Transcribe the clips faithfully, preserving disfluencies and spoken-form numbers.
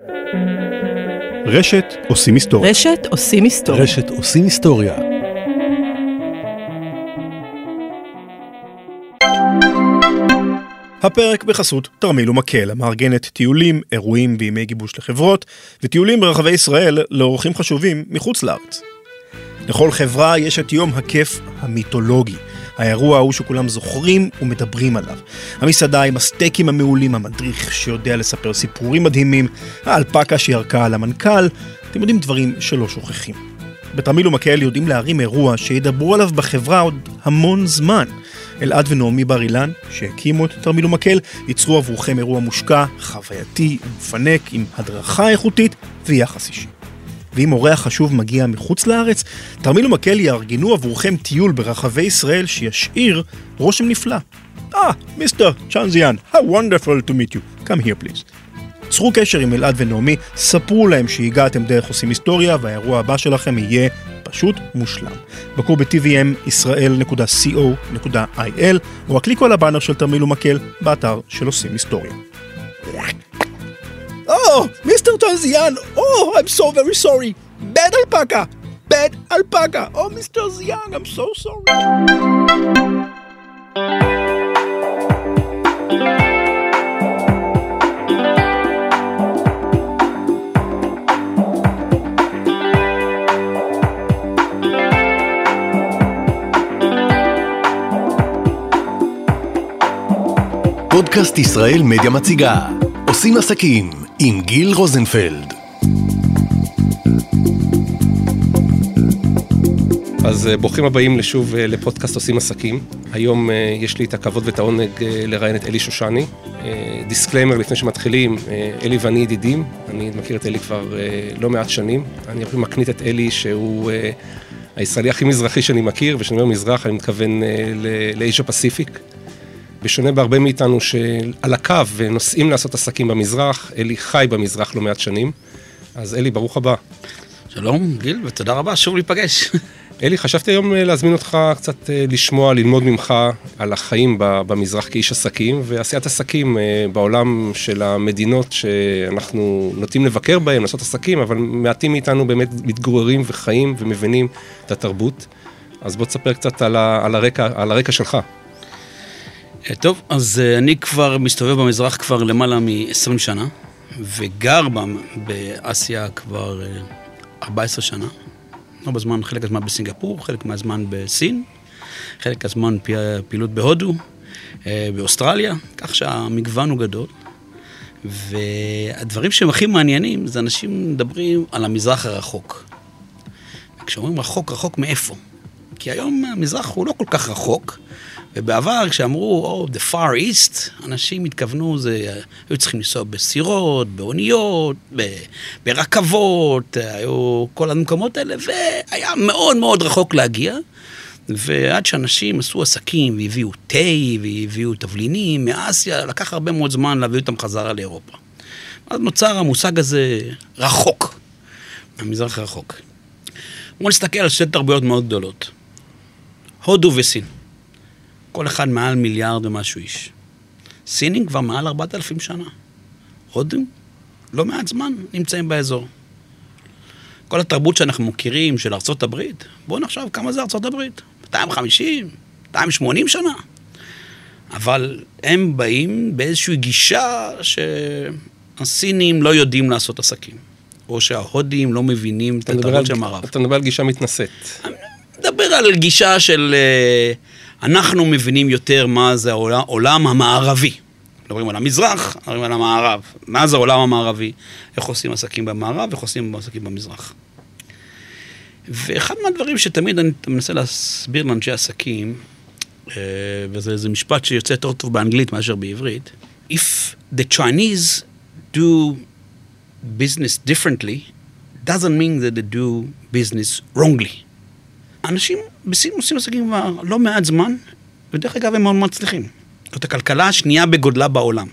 רשת עושים היסטוריה. רשת עושים היסטוריה. רשת עושים היסטוריה. הפרק בחסות תרמיל ומקל, המארגנת טיולים, אירועים וימי גיבוש לחברות, וטיולים ברחבי ישראל לאורחים חשובים מחוץ לארץ. לכל חברה יש את יום הכיף המיתולוגי, האירוע הוא שכולם זוכרים ומדברים עליו. המסעדה עם הסטייקים המעולים, המדריך שיודע לספר סיפורים מדהימים, האלפקה שירקה על המנכ"ל, אתם יודעים דברים שלא שוכחים. בתרמיל ומקל יודעים להרים אירוע שידברו עליו בחברה עוד המון זמן. אלעד ונעמי בר אילן, שהקימו את תרמיל ומקל, ייצרו עבורכם אירוע מושקע, חווייתי ומפנק, עם הדרכה איכותית ויחס אישי. ואם אורח חשוב מגיע מחוץ לארץ, תרמיל ומקל יארגנו עבורכם טיול ברחבי ישראל שישאיר רושם נפלא. אה, מיסטר צ'אנזיאן, how wonderful to meet you. Come here please. צרו קשר עם אלעד ונעמי, ספרו להם שהגעתם דרך עושים היסטוריה, והאירוע הבא שלכם יהיה פשוט מושלם. בקרו ב-טי וי אם ישראל נקודה קו נקודה איי אל, או הקליקו על הבאנר של תרמיל ומקל באתר של עושים היסטוריה. Oh, Mister Zian, oh, I'm so very sorry. Bad alpaca, bad alpaca. Oh, Mister Zian, I'm so sorry. פודקאסט ישראל מדיה מציגה עושים עסקים עם גיל רוזנפלד. אז ברוכים הבאים לשוב לפודקאסט עושים עסקים. היום יש לי את הכבוד ואת העונג לראיין את אלי שושני. דיסקליימר לפני שמתחילים, אלי ואני ידידים, אני מכיר את אלי כבר לא מעט שנים. אני אפילו מקנית את אלי שהוא הישראלי הכי מזרחי שאני מכיר, ושאני אומר מזרח אני מתכוון לאיז'ה פסיפיק. בשונה בהרבה מאיתנו שעל הקו ונוסעים לעשות עסקים במזרח, אלי חי במזרח לא מעט שנים. אז אלי, ברוך הבא. שלום, גיל, ותודה רבה, שוב להיפגש. אלי, חשבתי היום להזמין אותך קצת לשמוע, ללמוד ממך על החיים במזרח כאיש עסקים, ועשיית עסקים בעולם של המדינות שאנחנו נוטים לבקר בהם, לעשות עסקים, אבל מעטים מאיתנו באמת מתגוררים וחיים ומבינים את התרבות. אז בוא תספר קצת על, ה, על, הרקע, על הרקע שלך. טוב, אז אני כבר מסתובב במזרח כבר למעלה מ-עשרים שנה, וגר באסיה כבר ארבע עשרה שנה. לא בזמן, חלק הזמן בסינגפור, חלק מהזמן בסין, חלק הזמן פעילות בהודו, באוסטרליה, כך שהמגוון הוא גדול. והדברים שהם הכי מעניינים, זה אנשים מדברים על המזרח הרחוק. כשאומרים רחוק, רחוק מאיפה? כי היום המזרח הוא לא כל כך רחוק, ובעבר כשאמרו, oh, the far east, אנשים התכוונו, זה, היו צריכים לנסוע בסירות, באוניות, ב, ברכבות, היו כל המקומות האלה, והיה מאוד מאוד רחוק להגיע, ועד שאנשים עשו עסקים, והביאו תה, והביאו תבלינים מאסיה, לקח הרבה מאוד זמן להביא אותם חזרה לאירופה. אז נוצר המושג הזה רחוק, המזרח הרחוק. בואו נסתכל על שתי תרבויות מאוד גדולות, הודו וסין. כל אחד מעל מיליארד ומשהו איש. סינים כבר מעל ארבעת אלפים שנה. הודים, לא מעט זמן, נמצאים באזור. כל התרבות שאנחנו מכירים של ארצות הברית, בואו נחשוב כמה זה ארצות הברית. מאתיים וחמישים, מאתיים ושמונים שנה. אבל הם באים באיזושהי גישה שהסינים לא יודעים לעשות עסקים. או שההודים לא מבינים את התרבות של מערב. אתה מדבר על גישה מתנשאת. אני מדבר על גישה של... אנחנו מבינים יותר מה זה העולם, העולם המערבי. מדברים על המזרח, מדברים על המערב. מה זה העולם המערבי? איך עושים עסקים במערב, איך עושים עסקים במזרח. ואחד מהדברים שתמיד אני מנסה להסביר לאנשי עסקים, וזה איזה משפט שיוצא יותר טוב באנגלית מאשר בעברית, If the Chinese do business differently, doesn't mean that they do business wrongly. אנשים בסין עושים עסקים כבר לא מעט זמן, ודרך אגב הם מאוד מצליחים. זאת הכלכלה השנייה בגודלה בעולם.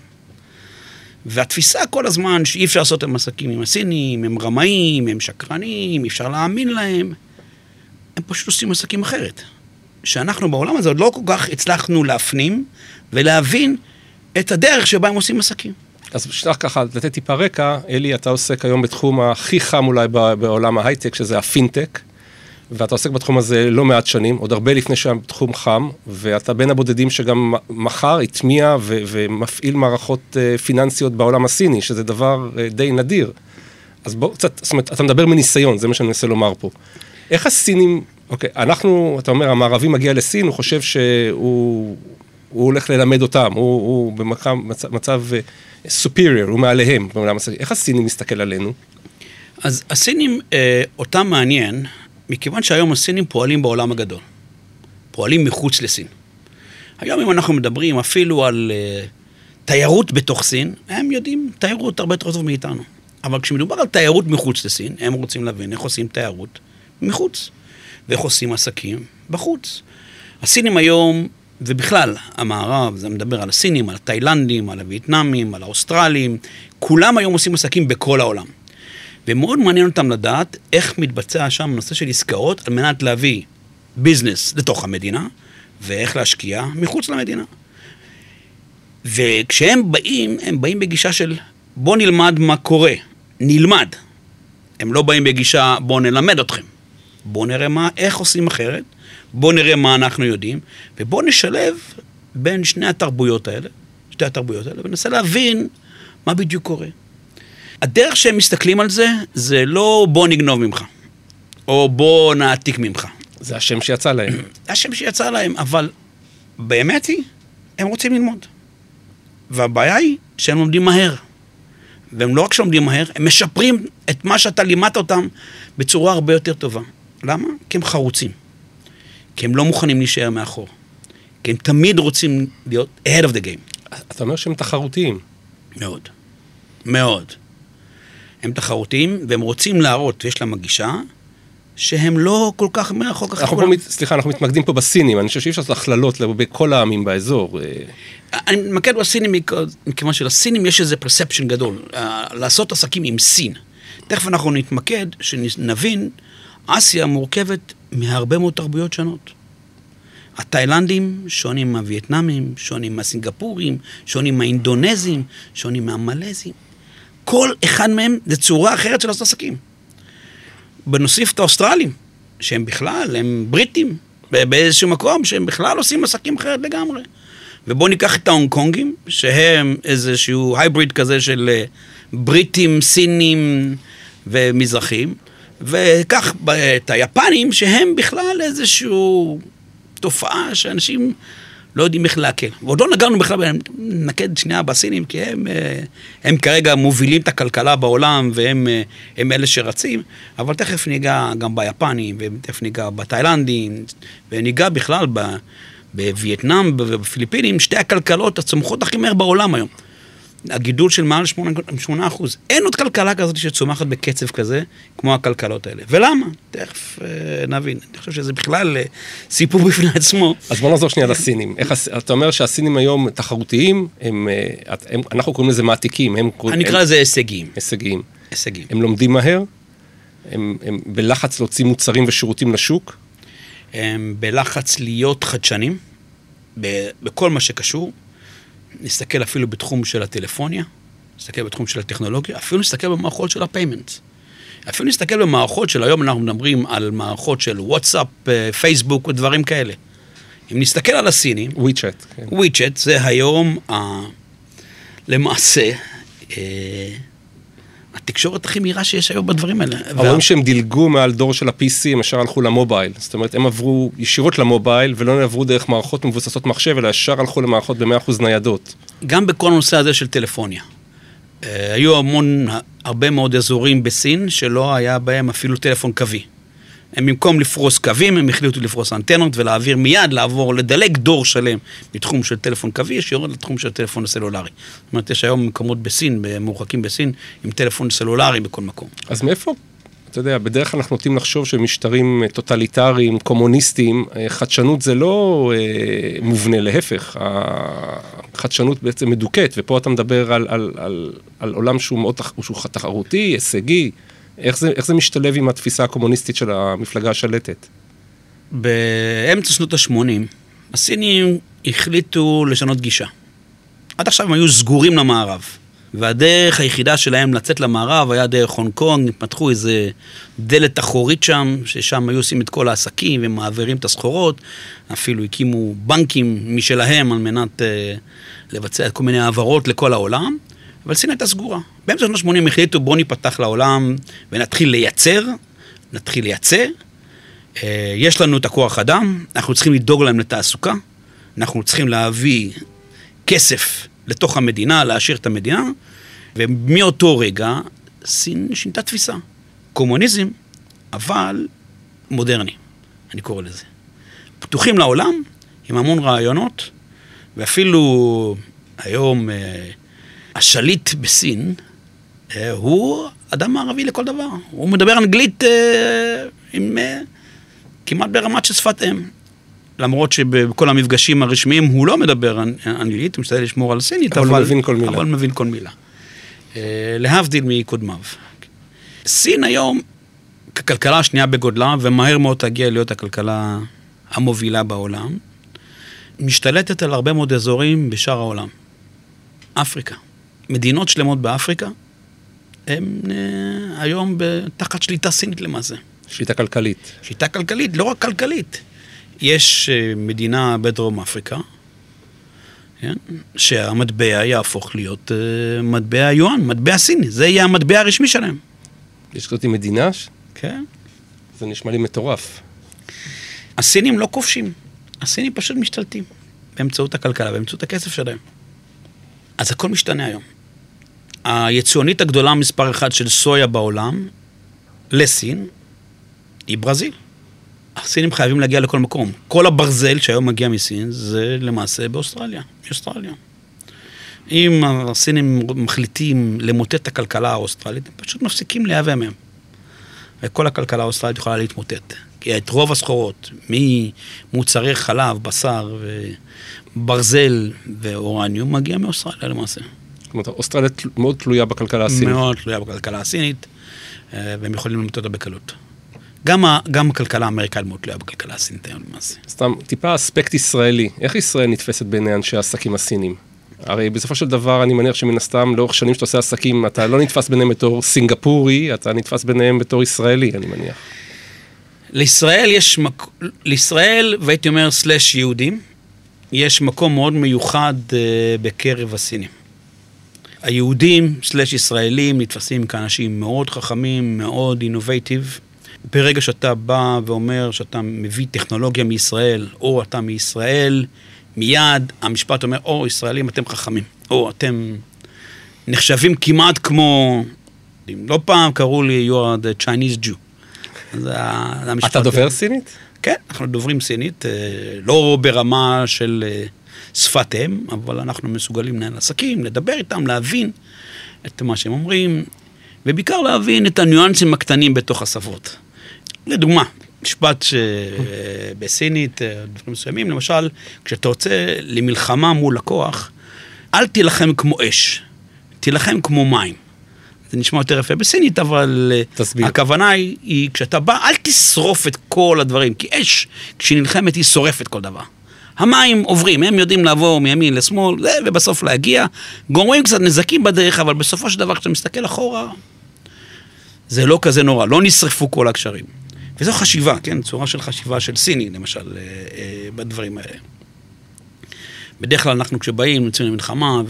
והתפיסה כל הזמן שאי אפשר לעשות עם עסקים עם הסינים, הם רמאים, הם שקרנים, אי אפשר להאמין להם, הם פשוט עושים עסקים אחרת. שאנחנו בעולם הזה עוד לא כל כך הצלחנו להפנים ולהבין את הדרך שבה הם עושים עסקים. אז בשביל ככה, לתת טיפה רקע, אלי, אתה עוסק היום בתחום הכי חם אולי בעולם ההייטק, שזה הפינטק, ואתה עוסק בתחום הזה לא מעט שנים, עוד הרבה לפני שהתחום חם, ואתה בין הבודדים שגם מחר התמיע ו- ומפעיל מערכות פיננסיות בעולם הסיני, שזה דבר די נדיר. אז בוא קצת, זאת אומרת, אתה מדבר מניסיון, זה מה שאני מנסה לומר פה. איך הסינים, אוקיי, אנחנו, אתה אומר, המערבי מגיע לסין, הוא חושב שהוא הוא הולך ללמד אותם, הוא, הוא במצב מצב superior, הוא מעליהם. איך הסינים מסתכל עלינו? אז הסינים, אה, אותם מעניין, מכיוון שהיום הסינים פועלים בעולם הגדול. פועלים מחוץ לסין. היום אם אנחנו מדברים אפילו על אה, תיירות בתוך סין, הם יודעים תיירות הרבה יותר טוב מאיתנו. אבל כשמדובר על תיירות מחוץ לסין, הם רוצים להבין איך עושים תיירות מחוץ, ואיך עושים עסקים בחוץ. הסינים היום, ובכלל, המערב, זה מדבר על הסינים, על התאילנדים, על הווייטנאמים, על האוסטרלים, כולם היום עושים עסקים בכל העולם. ומאוד מעניין אותם לדעת איך מתבצע שם נושא של עסקאות, על מנת להביא ביזנס לתוך המדינה, ואיך להשקיע מחוץ למדינה. וכשהם באים, הם באים בגישה של בוא נלמד מה קורה, נלמד. הם לא באים בגישה בוא נלמד אתכם. בוא נראה מה, איך עושים אחרת, בוא נראה מה אנחנו יודעים, ובוא נשלב בין שני התרבויות האלה, שתי התרבויות האלה, וננסה להבין מה בדיוק קורה. הדרך שהם מסתכלים על זה, זה לא בוא נגנוב ממך, או בוא נעתיק ממך. זה השם שיצא להם. זה השם שיצא להם, אבל באמת היא, הם רוצים ללמוד. והבעיה היא שהם לומדים מהר. והם לא רק שלומדים מהר, הם משפרים את מה שאתה לימדת אותם בצורה הרבה יותר טובה. למה? כי הם חרוצים. כי הם לא מוכנים להישאר מאחור. כי הם תמיד רוצים להיות ahead of the game. אתה אומר שהם תחרותיים. מאוד. מאוד. הם תחרותיים, והם רוצים להראות, ויש להם הגישה, שהם לא כל כך מהחוק אחר. אנחנו מת, סליחה, אנחנו מתמקדים פה בסינים, אני חושב שאי אפשר לעשות הכללות לגבי כל העמים באזור. אני מתמקד בסינים, מכיוון שלסינים יש איזה perception גדול, לעשות עסקים עם סין. תכף אנחנו נתמקד, שנבין, אסיה מורכבת מהרבה מאוד תרבויות שונות. התאילנדים שונים מהווייטנאמים, שונים מהסינגפורים, שונים מהאינדונזים, שונים מהמלזים. כל אחד מהם זה צורה אחרת של לעשות עסקים. בנוסיף את האוסטרלים, שהם בכלל, הם בריטים, באיזשהו מקום, שהם בכלל עושים עסקים אחרת לגמרי. ובואו ניקח את ההונג קונגים, שהם איזשהו הייבריד כזה של בריטים, סינים ומזרחים, וכך את היפנים, שהם בכלל איזשהו תופעה שאנשים לא יודעים איך להקל. ועוד לא נגענו בכלל, נקד שנייה בסינים, כי הם, הם כרגע מובילים את הכלכלה בעולם, והם הם אלה שרצים, אבל תכף ניגע גם ביפנים, ותכף ניגע בתאילנדים, וניגע בכלל בווייטנאם ובפיליפינים, שתי הכלכלות הצומחות הכי מהר בעולם היום. הגידול של מעל שמונה אחוז. אין עוד כלכלה כזאת שצומחת בקצב כזה, כמו הכלכלות האלה. ולמה? תכף נבין. אני חושב שזה בכלל סיפור בפני עצמו. אז בוא נחזור שנייה לסינים. אתה אומר שהסינים היום תחרותיים, אנחנו קוראים לזה מעתיקים. אני אקרא לזה הישגיים. הישגיים. הישגיים. הם לומדים מהר, הם בלחץ להוציא מוצרים ושירותים לשוק. הם בלחץ להיות חדשנים, בכל מה שקשור. נסתכל אפילו בתחום של הטלפוניה, נסתכל בתחום של הטכנולוגיה, אפילו נסתכל במערכות של הפיימנט. אפילו נסתכל במערכות של היום, אנחנו מדברים על מערכות של וואטסאפ, פייסבוק ודברים כאלה. אם נסתכל על הסינים, וויצ'ט, כן. וויצ'ט זה היום, למעשה, התקשורת הכי מהירה שיש היום בדברים האלה. רואים שהם דילגו מעל דור של ה-פי סי, הם ישר הלכו למובייל. זאת אומרת, הם עברו ישירות למובייל, ולא עברו דרך מערכות מבוססות מחשב, אלא ישר הלכו למערכות ב-מאה אחוז ניידות. גם בכל הנושא הזה של טלפוניה. היו המון, הרבה מאוד אזורים בסין, שלא היה בהם אפילו טלפון קווי. הם במקום לפרוס קווים, הם החליטו לפרוס אנטנות, ולהעביר מיד, לעבור, לדלג דור שלם, מתחום של טלפון קווי, יש יורד לתחום של טלפון סלולרי. זאת אומרת, יש היום מקומות בסין, מורחקים בסין, עם טלפון סלולרי בכל מקום. אז מאיפה? אתה יודע, בדרך כלל אנחנו נוטים לחשוב שמשטרים טוטליטריים, קומוניסטיים, חדשנות זה לא אה, מובנה, להפך. החדשנות בעצם מדוקת, ופה אתה מדבר על, על, על, על עולם שהוא מאוד שהוא תחרותי, הישגי. איך זה, איך זה משתלב עם התפיסה הקומוניסטית של המפלגה השלטת? באמצע שנות ה-שמונים, הסינים החליטו לשנות גישה. עד עכשיו הם היו סגורים למערב. והדרך היחידה שלהם לצאת למערב היה דרך הונג קונג, פתחו איזה דלת אחורית שם, ששם היו עושים את כל העסקים ומעבירים את הסחורות, אפילו הקימו בנקים משלהם על מנת uh, לבצע את כל מיני העברות לכל העולם, אבל סין הייתה סגורה. באמצע שנות ה-שמונים החליטו בוא ניפתח לעולם ונתחיל לייצר, נתחיל לייצא, uh, יש לנו את הכוח אדם, אנחנו צריכים לדאוג להם לתעסוקה, אנחנו צריכים להביא כסף לתוך המדינה, להשאיר את המדינה, ומאותו רגע סין שינתה תפיסה. קומוניזם, אבל מודרני, אני קורא לזה. פתוחים לעולם, עם המון רעיונות, ואפילו היום השליט בסין, הוא אדם מערבי לכל דבר. הוא מדבר אנגלית עם, כמעט ברמת של שפת אם. למרות שבכל המפגשים הרשמיים הוא לא מדבר אנגלית, הוא משתדל לשמור על סינית, אבל, אבל הוא מבין כל מילה. אבל מבין כל מילה. להבדיל מקודמיו. סין היום, ככלכלה השנייה בגודלה, ומהר מאוד תגיע להיות הכלכלה המובילה בעולם, משתלטת על הרבה מאוד אזורים בשאר העולם. אפריקה. מדינות שלמות באפריקה, הם היום תחת שליטה סינית למעשה. שליטה כלכלית. שליטה כלכלית, לא רק כלכלית. יש מדינה בדרום אפריקה, כן? שהמטבע יהפוך להיות uh, מטבע יואן, מטבע סיני, זה יהיה המטבע הרשמי שלהם. יש כזאת מדינה? כן. זה נשמע לי מטורף. הסינים לא כובשים, הסינים פשוט משתלטים, באמצעות הכלכלה, באמצעות הכסף שלהם. אז הכל משתנה היום. היצואנית הגדולה מספר אחד של סויה בעולם, לסין, היא ברזיל. הסינים חייבים להגיע לכל מקום. כל הברזל שהיום מגיע מסין, זה למעשה באוסטרליה, באוסטרליה. אם הסינים מחליטים למוטט את הכלכלה האוסטרלית, הם פשוט מפסיקים להיאבא מהם. וכל הכלכלה האוסטרלית יכולה להתמוטט. כי את רוב הסחורות, ממוצרי חלב, בשר וברזל ואורניום, מגיע מאוסטרליה למעשה. זאת אומרת, אוסטרליה מאוד תלויה בכלכלה הסינית. מאוד תלויה בכלכלה הסינית, והם יכולים למוטט אותה בקלות. גם, ה, גם הכלכלה האמריקאית מאוד תלויה בכלכלה הסינית היום למעשה. סתם, טיפה אספקט ישראלי. איך ישראל נתפסת בעיני אנשי העסקים הסינים? הרי בסופו של דבר אני מניח שמן הסתם לאורך שנים שאתה עושה עסקים, אתה לא נתפס ביניהם בתור סינגפורי, אתה נתפס ביניהם בתור ישראלי, אני מניח. לישראל יש, מק... לישראל, והייתי אומר סלש יהודים, יש מקום מאוד מיוחד uh, בקרב הסינים. היהודים סלש ישראלים נתפסים כאנשים מאוד חכמים, מאוד אינובייטיב. ברגע שאתה בא ואומר שאתה מביא טכנולוגיה מישראל, או אתה מישראל, מיד המשפט אומר, או ישראלים אתם חכמים, או אתם נחשבים כמעט כמו, לא פעם קראו לי, you are the Chinese Jew. אתה דובר סינית? כן, אנחנו דוברים סינית, לא ברמה של שפת אם, אבל אנחנו מסוגלים לנהל עסקים, לדבר איתם, להבין את מה שהם אומרים, ובעיקר להבין את הניואנסים הקטנים בתוך השפות. לדוגמה, משפט בסינית, דברים מסוימים, למשל, כשאתה רוצה למלחמה מול לקוח, אל תילחם כמו אש, תילחם כמו מים. זה נשמע יותר יפה בסינית, אבל תסביר. הכוונה היא, היא, כשאתה בא, אל תשרוף את כל הדברים, כי אש, כשנלחמת, היא שורפת כל דבר. המים עוברים, הם יודעים לעבור מימין לשמאל, ובסוף להגיע, גורמים קצת נזקים בדרך, אבל בסופו של דבר, כשאתה מסתכל אחורה, זה לא כזה נורא, לא נשרפו כל הקשרים. וזו חשיבה, כן? צורה של חשיבה של סיני, למשל, בדברים האלה. בדרך כלל אנחנו כשבאים, נצאים למלחמה,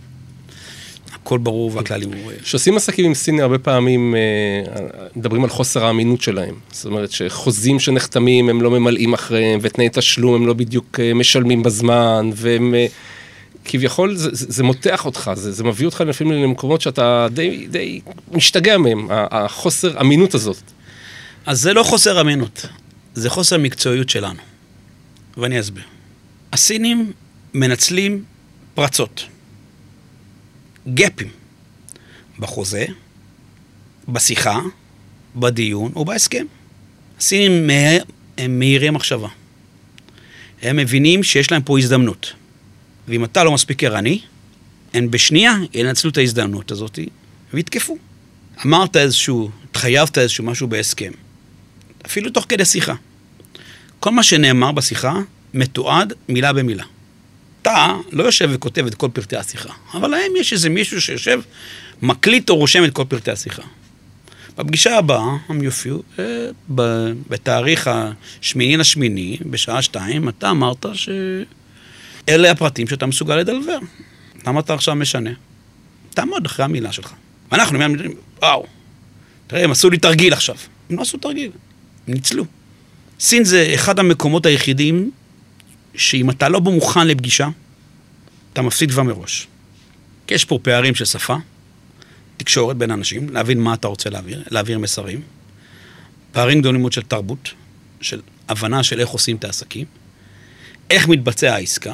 והכל ברור והכללים הוא... שעושים עסקים עם סיני הרבה פעמים, מדברים על חוסר האמינות שלהם. זאת אומרת שחוזים שנחתמים, הם לא ממלאים אחריהם, ותנאי תשלום, הם לא בדיוק משלמים בזמן, והם... כביכול זה, זה, זה מותח אותך, זה, זה מביא אותך לפעמים למקומות שאתה די, די משתגע מהם, החוסר אמינות הזאת. אז זה לא חוסר אמינות, זה חוסר מקצועיות שלנו. ואני אסביר. הסינים מנצלים פרצות, גפים, בחוזה, בשיחה, בדיון או בהסכם. הסינים הם מהירים מחשבה. הם מבינים שיש להם פה הזדמנות. ואם אתה לא מספיק ערני, הם בשנייה ינצלו את ההזדמנות הזאת ויתקפו. אמרת איזשהו, התחייבת איזשהו משהו בהסכם. אפילו תוך כדי שיחה. כל מה שנאמר בשיחה מתועד מילה במילה. אתה לא יושב וכותב את כל פרטי השיחה, אבל להם יש איזה מישהו שיושב, מקליט או רושם את כל פרטי השיחה. בפגישה הבאה, הם יופיעו, בתאריך השמיני לשמיני, בשעה שתיים, אתה אמרת שאלה הפרטים שאתה מסוגל לדלבר. למה אתה עכשיו משנה? תעמוד אחרי המילה שלך. ואנחנו אומרים, וואו, תראה, הם עשו לי תרגיל עכשיו. הם לא עשו תרגיל, הם ניצלו. סין זה אחד המקומות היחידים, שאם אתה לא מוכן לפגישה, אתה מפסיד כבר מראש. כי יש פה פערים של שפה, תקשורת בין אנשים, להבין מה אתה רוצה להעביר, להעביר מסרים, פערים גדולים מאוד של תרבות, של הבנה של איך עושים את העסקים, איך מתבצע העסקה,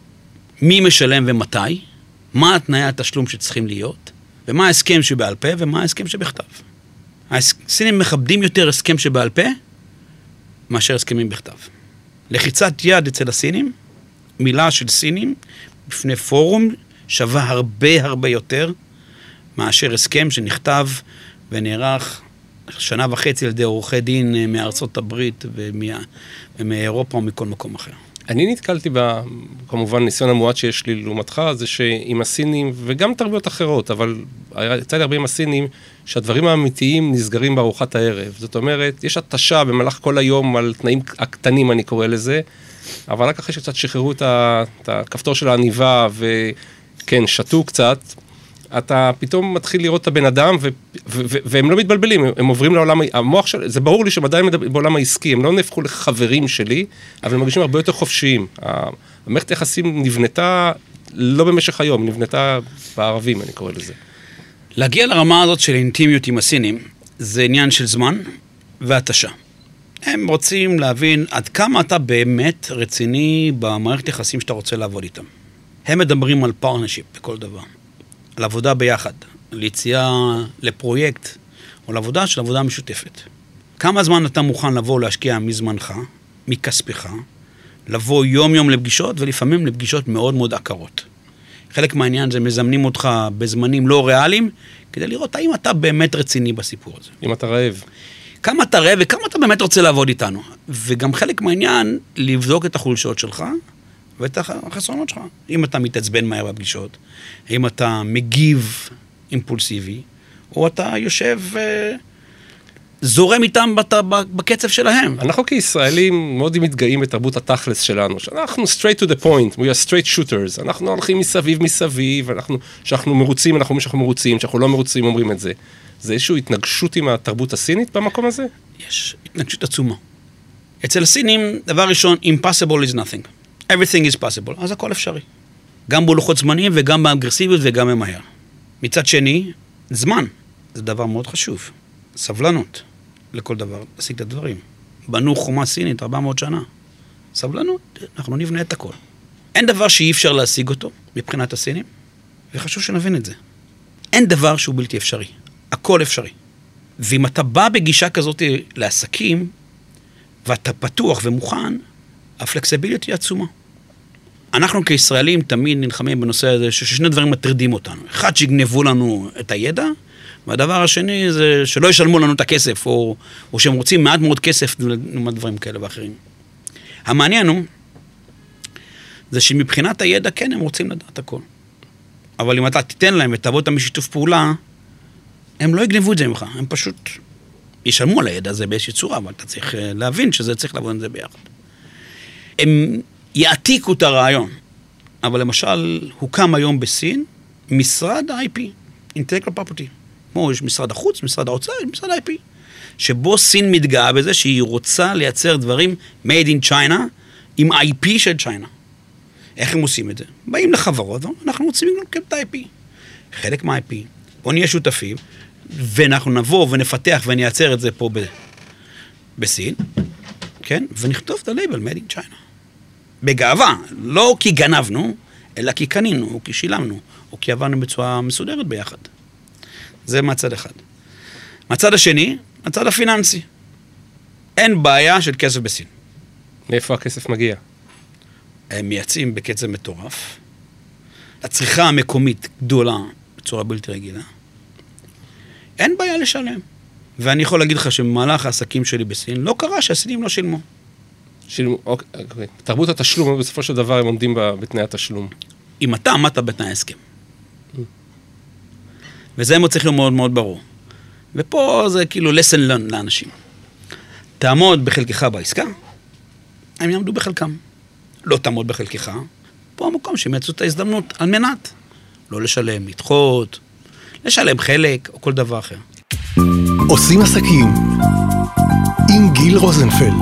מי משלם ומתי, מה התנאי התשלום שצריכים להיות, ומה ההסכם שבעל פה ומה ההסכם שבכתב. הסינים מכבדים יותר הסכם שבעל פה, מאשר הסכמים בכתב. לחיצת יד אצל הסינים, מילה של סינים, בפני פורום, שווה הרבה הרבה יותר, מאשר הסכם שנכתב ונערך שנה וחצי על ידי עורכי דין מארצות הברית ומאירופה ומכל מקום אחר. אני נתקלתי ב, כמובן, ניסיון המועט שיש לי לעומתך, זה שעם הסינים, וגם תרבויות אחרות, אבל יצא לי הרבה עם הסינים, שהדברים האמיתיים נסגרים בארוחת הערב. זאת אומרת, יש התשה במהלך כל היום על תנאים הקטנים, אני קורא לזה, אבל רק אחרי שקצת שחררו את הכפתור של העניבה, וכן, שתו קצת, אתה פתאום מתחיל לראות את הבן אדם, ו- ו- ו- והם לא מתבלבלים, הם עוברים לעולם, המוח של, זה ברור לי שהם עדיין בעולם העסקי, הם לא נהפכו לחברים שלי, אבל הם מרגישים הרבה יותר חופשיים. המערכת היחסים נבנתה לא במשך היום, נבנתה בערבים, אני קורא לזה. להגיע לרמה הזאת של אינטימיות עם הסינים, זה עניין של זמן והתשה. הם רוצים להבין עד כמה אתה באמת רציני במערכת יחסים שאתה רוצה לעבוד איתם. הם מדברים על פרטנרשיפ בכל דבר. על עבודה ביחד, על יציאה לפרויקט, או לעבודה של עבודה משותפת. כמה זמן אתה מוכן לבוא להשקיע מזמנך, מכספך, לבוא יום יום לפגישות, ולפעמים לפגישות מאוד מאוד עקרות. חלק מהעניין זה מזמנים אותך בזמנים לא ריאליים, כדי לראות האם אתה באמת רציני בסיפור הזה. אם אתה רעב. כמה אתה רעב וכמה אתה באמת רוצה לעבוד איתנו. וגם חלק מהעניין, לבדוק את החולשות שלך, ואת החסרונות שלך. אם אתה מתעצבן מהר בפגישות, אם אתה מגיב אימפולסיבי, או אתה יושב זורם איתם בקצב שלהם. אנחנו כישראלים מאוד מתגאים בתרבות התכלס שלנו, שאנחנו straight to the point, we are straight shooters, אנחנו הולכים מסביב מסביב, אנחנו, שאנחנו מרוצים, אנחנו אומרים שאנחנו מרוצים, שאנחנו לא מרוצים, אומרים את זה. זה איזושהי התנגשות עם התרבות הסינית במקום הזה? יש התנגשות עצומה. אצל הסינים, דבר ראשון, impossible is nothing. Everything is possible, אז הכל אפשרי. גם בלוחות זמנים וגם באגרסיביות וגם במהר. מצד שני, זמן, זה דבר מאוד חשוב. סבלנות לכל דבר, להשיג את הדברים. בנו חומה סינית ארבע מאות שנה. סבלנות, אנחנו נבנה את הכל. אין דבר שאי אפשר להשיג אותו מבחינת הסינים, וחשוב שנבין את זה. אין דבר שהוא בלתי אפשרי. הכל אפשרי. ואם אתה בא בגישה כזאת לעסקים, ואתה פתוח ומוכן, הפלקסיביליות היא עצומה. אנחנו כישראלים תמיד נלחמים בנושא הזה, ששני דברים מטרידים אותנו. אחד, שיגנבו לנו את הידע, והדבר השני זה שלא ישלמו לנו את הכסף, או, או שהם רוצים מעט מאוד כסף לדברים כאלה ואחרים. המעניין הוא, זה שמבחינת הידע, כן, הם רוצים לדעת הכל. אבל אם אתה תיתן להם ותעבוד אותם בשיתוף פעולה, הם לא יגנבו את זה ממך, הם פשוט ישלמו על הידע הזה באיזושהי צורה, אבל אתה צריך להבין שזה צריך לעבוד עם זה ביחד. הם יעתיקו את הרעיון, אבל למשל, הוקם היום בסין, משרד ה-איי פי, Intellectual Property. כמו יש משרד החוץ, משרד האוצר, משרד ה-איי פי, שבו סין מתגאה בזה שהיא רוצה לייצר דברים made in China, עם איי פי של צ'יינה. איך הם עושים את זה? באים לחברות, ואנחנו רוצים גם את ה-איי פי. חלק מה-איי פי. בוא נהיה שותפים, ואנחנו נבוא ונחפתח ונייצר את זה פה ב- בסין, כן? ונכתוב את הלייבל made in China. בגאווה, לא כי גנבנו, אלא כי קנינו, או כי שילמנו, או כי עברנו בצורה מסודרת ביחד. זה מהצד אחד. מהצד השני, מהצד הפיננסי. אין בעיה של כסף בסין. מאיפה הכסף מגיע? הם מייצאים בקצב מטורף. הצריכה המקומית גדולה בצורה בלתי רגילה. אין בעיה לשלם. ואני יכול להגיד לך שבמהלך העסקים שלי בסין, לא קרה שהסינים לא שילמו. אוקיי. תרבות התשלום, בסופו של דבר הם עומדים בתנאי התשלום. אם אתה עמדת בתנאי הסכם. וזה מאוד צריך להיות מאוד מאוד ברור. ופה זה כאילו lesson learn לאנשים. תעמוד בחלקך בעסקה, הם יעמדו בחלקם. לא תעמוד בחלקך, פה המקום שהם יצאו את ההזדמנות על מנת לא לשלם, לדחות, לשלם חלק או כל דבר אחר. עושים עסקים עם גיל רוזנפלד.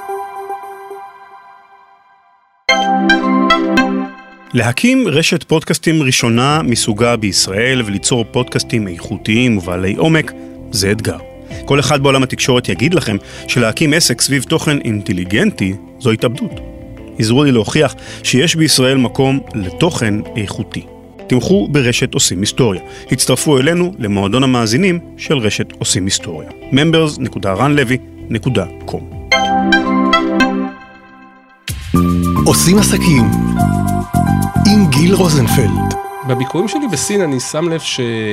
להקים רשת פודקאסטים ראשונה מסוגה בישראל וליצור פודקאסטים איכותיים ובעלי עומק זה אתגר. כל אחד בעולם התקשורת יגיד לכם שלהקים עסק סביב תוכן אינטליגנטי זו התאבדות. עזרו לי להוכיח שיש בישראל מקום לתוכן איכותי. תמכו ברשת עושים היסטוריה. הצטרפו אלינו למועדון המאזינים של רשת עושים היסטוריה. members דוט רן לוי דוט קום. עושים עסקים עם גיל רוזנפלד. בביקורים שלי בסין אני שם לב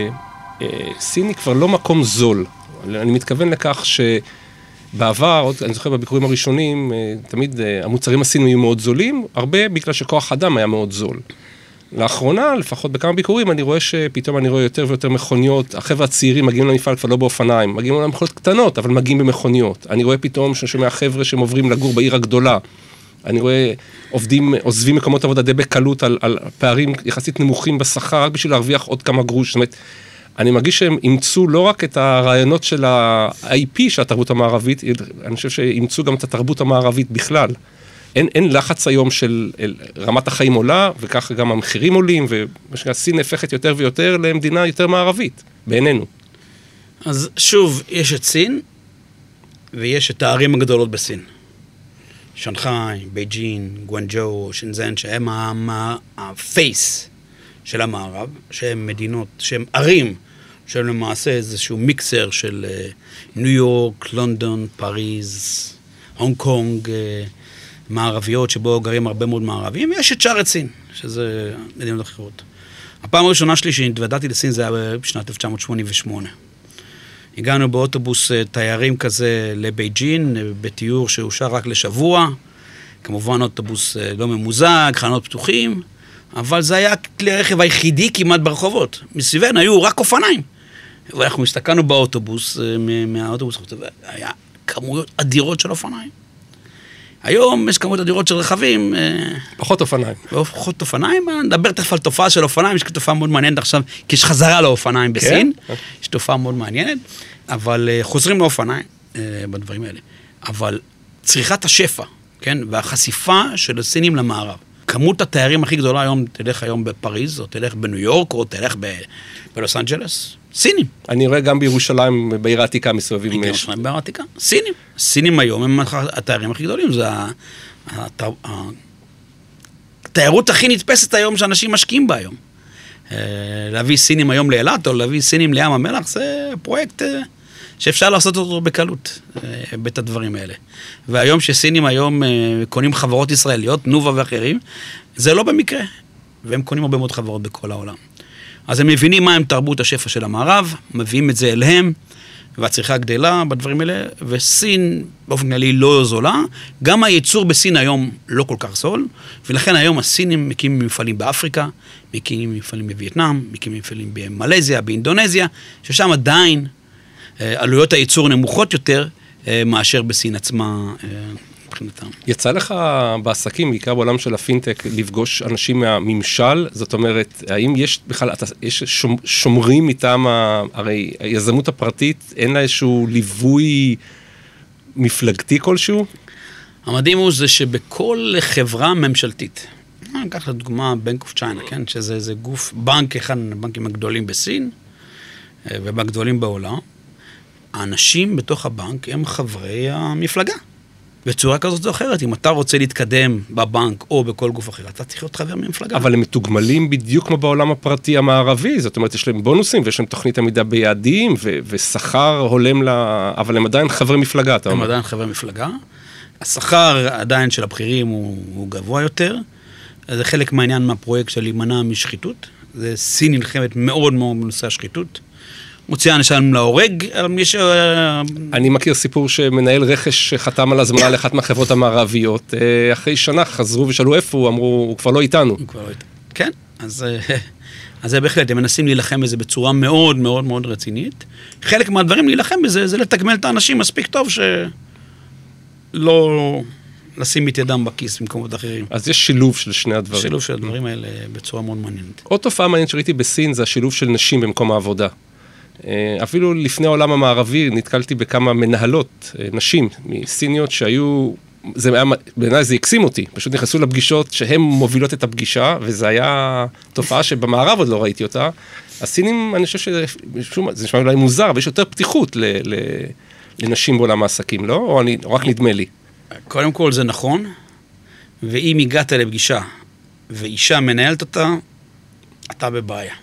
שסין היא כבר לא מקום זול. אני מתכוון לכך שבעבר, אני זוכר בביקורים הראשונים, תמיד המוצרים הסיניים היו מאוד זולים, הרבה בגלל שכוח אדם היה מאוד זול. לאחרונה, לפחות בכמה ביקורים, אני רואה שפתאום אני רואה יותר ויותר מכוניות, החבר'ה הצעירים מגיעים למפעל כבר לא באופניים, מגיעים למכוניות קטנות, אבל מגיעים במכוניות. אני רואה פתאום ששומע חבר'ה שהם עוברים לגור בעיר הגדולה. אני רואה עובדים, עוזבים מקומות עבודה די בקלות על, על פערים יחסית נמוכים בשכר, רק בשביל להרוויח עוד כמה גרוש. זאת אומרת, אני מרגיש שהם אימצו לא רק את הרעיונות של ה-איי פי של התרבות המערבית, אני חושב שאימצו גם את התרבות המערבית בכלל. אין, אין לחץ היום של רמת החיים עולה, וככה גם המחירים עולים, וסין הפכת יותר ויותר למדינה יותר מערבית, בעינינו. אז שוב, יש את סין, ויש את הערים הגדולות בסין. שנגחאי, בייג'ין, גואנג'ו, שנזן, שהם הפייס של המערב, שהם מדינות, שהם ערים, שהם למעשה איזשהו מיקסר של ניו יורק, לונדון, פריז, הונג קונג, מערביות שבו גרים הרבה מאוד מערבים, ויש את שער סין, שזה מדינות אחרות. הפעם הראשונה שלי שהתוודעתי לסין זה היה בשנת אלף תשע מאות שמונים ושמונה. הגענו באוטובוס תיירים כזה לבייג'ין, בתיאור שאושר רק לשבוע, כמובן אוטובוס לא ממוזג, חנות פתוחים, אבל זה היה כלי הרכב היחידי כמעט ברחובות. מסביבנו היו רק אופניים. ואנחנו הסתכלנו באוטובוס, מהאוטובוס, היה כמויות אדירות של אופניים. היום יש כמות אדירות של רכבים. פחות אופניים. פחות אופניים, נדבר תכף על תופעה של אופניים, יש תופעה מאוד מעניינת עכשיו, כי יש חזרה לאופניים בסין, יש תופעה מאוד מעניינת, אבל חוזרים לאופניים בדברים האלה. אבל צריכת השפע, כן, והחשיפה של הסינים למערב. כמות התיירים הכי גדולה היום, תלך היום בפריז, או תלך בניו יורק, או תלך בלוס אנג'לס, סינים. אני רואה גם בירושלים, בעיר העתיקה מסובבים. בירושלים, בעיר העתיקה, סינים. סינים היום הם התיירים הכי גדולים, זה התיירות הכי נתפסת היום שאנשים משקיעים בה היום. להביא סינים היום לאילת, או להביא סינים לים המלח, זה פרויקט שאפשר לעשות אותו בקלות, בית הדברים האלה. והיום שסינים היום קונים חברות ישראליות, נובה ואחרים, זה לא במקרה, והם קונים הרבה מאוד חברות בכל העולם. אז הם מבינים מה הם תרבות השפע של המערב, מביאים את זה אליהם, והצריכה גדלה בדברים האלה, וסין באופן כללי לא זולה, גם הייצור בסין היום לא כל כך זול, ולכן היום הסינים מקימים מפעלים באפריקה, מקימים מפעלים בווייטנאם, מקימים מפעלים במלזיה, באינדונזיה, ששם עדיין עלויות הייצור נמוכות יותר מאשר בסין עצמה מבחינתם. יצא לך בעסקים, בעיקר בעולם של הפינטק, לפגוש אנשים מהממשל? זאת אומרת, האם יש בכלל, יש שומרים מטעם, הרי היזמות הפרטית, אין לה איזשהו ליווי מפלגתי כלשהו? המדהים הוא זה שבכל חברה ממשלתית, אני אקח לדוגמה Bank of China, כן? שזה זה גוף, בנק, אחד הבנקים הגדולים בסין, ובגדולים בעולם, האנשים בתוך הבנק הם חברי המפלגה. בצורה כזאת או אחרת, אם אתה רוצה להתקדם בבנק או בכל גוף אחר, אתה צריך להיות חבר ממפלגה. אבל הם מתוגמלים בדיוק כמו בעולם הפרטי המערבי, זאת אומרת, יש להם בונוסים ויש להם תוכנית עמידה ביעדים ו- ושכר הולם לה, אבל הם עדיין חברי מפלגה, אתה אומר. הם עדיין חברי מפלגה. השכר עדיין של הבכירים הוא, הוא גבוה יותר. זה חלק מהעניין מהפרויקט של להימנע משחיתות. זה סין נלחמת מאוד מאוד בנושא השחיתות. מוציאה אנשים להורג, מי ש... אני מכיר סיפור שמנהל רכש חתם על הזמנה לאחת מהחברות המערביות, אחרי שנה חזרו ושאלו איפה הוא, אמרו, הוא כבר לא איתנו. הוא כבר לא איתנו. כן, אז, אז זה בהחלט, הם מנסים להילחם בזה בצורה מאוד מאוד מאוד רצינית. חלק מהדברים להילחם בזה, זה לתגמל את האנשים מספיק טוב שלא לשים את ידם בכיס במקומות אחרים. אז יש שילוב של שני הדברים. שילוב של הדברים האלה בצורה מאוד מעניינת. עוד תופעה מעניינת שראיתי בסין זה השילוב של נשים במקום העבודה. אפילו לפני העולם המערבי נתקלתי בכמה מנהלות, נשים מסיניות שהיו, זה היה, בעיניי זה הקסים אותי, פשוט נכנסו לפגישות שהן מובילות את הפגישה, וזה היה תופעה שבמערב עוד לא ראיתי אותה. הסינים, אני חושב שזה נשמע אולי מוזר, אבל יש יותר פתיחות ל, ל, לנשים בעולם העסקים, לא? או, אני, או רק נדמה לי? קודם כל זה נכון, ואם הגעת לפגישה ואישה מנהלת אותה, אתה בבעיה.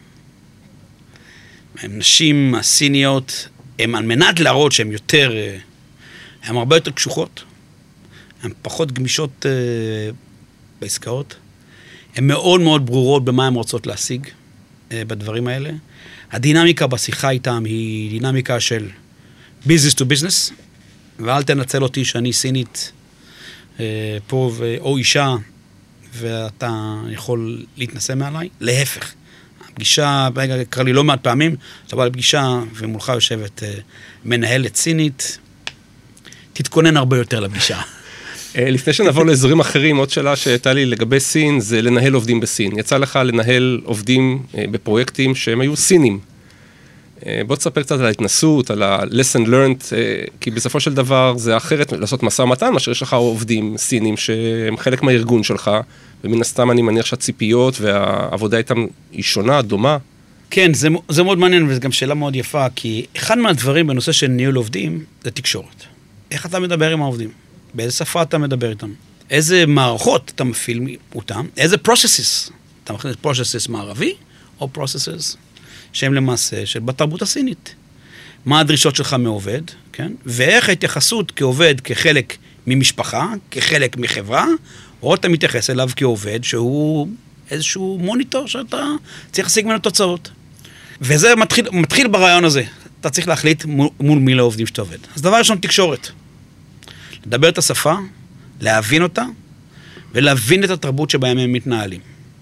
הנשים הסיניות, הן על מנת להראות שהן יותר, הן הרבה יותר קשוחות, הן פחות גמישות uh, בעסקאות, הן מאוד מאוד ברורות במה הן רוצות להשיג uh, בדברים האלה. הדינמיקה בשיחה איתם היא דינמיקה של business to business, ואל תנצל אותי שאני סינית uh, פה ו... או אישה, ואתה יכול להתנסה מעליי, להפך. פגישה, רגע, קרא לי לא מעט פעמים, אתה בא לפגישה ומולך יושבת מנהלת סינית, תתכונן הרבה יותר לפגישה. לפני שנעבור לאזורים אחרים, עוד שאלה שהייתה לי לגבי סין, זה לנהל עובדים בסין. יצא לך לנהל עובדים בפרויקטים שהם היו סינים. בוא תספר קצת על ההתנסות, על ה-lesson learned, כי בסופו של דבר זה אחרת לעשות מסע ומתן, מאשר יש לך עובדים סינים שהם חלק מהארגון שלך, ומן הסתם אני מניח שהציפיות והעבודה איתם היא שונה, דומה. כן, זה, זה מאוד מעניין, וזו גם שאלה מאוד יפה, כי אחד מהדברים בנושא של ניהול עובדים, זה תקשורת. איך אתה מדבר עם העובדים? באיזה שפה אתה מדבר איתם? איזה מערכות אתה מפעיל אותם? איזה processes? אתה מכניס processes מערבי, או processes שהם למעשה של בתרבות הסינית. מה הדרישות שלך מעובד, כן? ואיך ההתייחסות כעובד כחלק ממשפחה, כחלק מחברה, או אתה מתייחס אליו כעובד שהוא איזשהו מוניטור שאתה צריך להשיג ממנו תוצאות. וזה מתחיל, מתחיל ברעיון הזה. אתה צריך להחליט מול, מול מי לעובדים שאתה עובד. אז דבר ראשון, תקשורת. לדבר את השפה, להבין אותה, ולהבין את התרבות שבהם הם מתנהלים.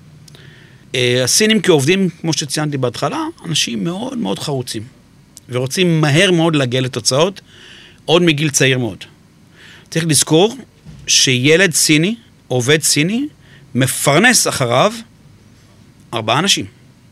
הסינים כעובדים, כמו שציינתי בהתחלה, אנשים מאוד מאוד חרוצים, ורוצים מהר מאוד להגיע לתוצאות, עוד מגיל צעיר מאוד. צריך לזכור שילד סיני, עובד סיני, מפרנס אחריו ארבעה אנשים.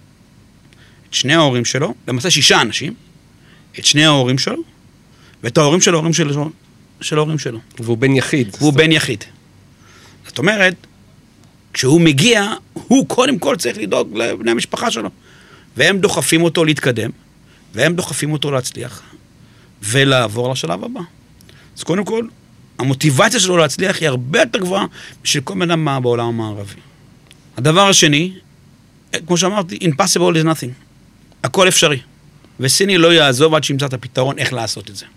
את שני ההורים שלו, למעשה שישה אנשים, את שני ההורים שלו, ואת ההורים של ההורים שלו, של ההורים שלו. והוא בן יחיד. והוא בן יחיד. זאת אומרת, כשהוא מגיע, הוא קודם כל צריך לדאוג לבני המשפחה שלו. והם דוחפים אותו להתקדם, והם דוחפים אותו להצליח, ולעבור לשלב הבא. אז קודם כל, המוטיבציה שלו להצליח היא הרבה יותר גבוהה בשביל כל בן אדם בעולם המערבי. הדבר השני, כמו שאמרתי, impossible is nothing. הכל אפשרי. וסיני לא יעזוב עד שימצא את הפתרון איך לעשות את זה.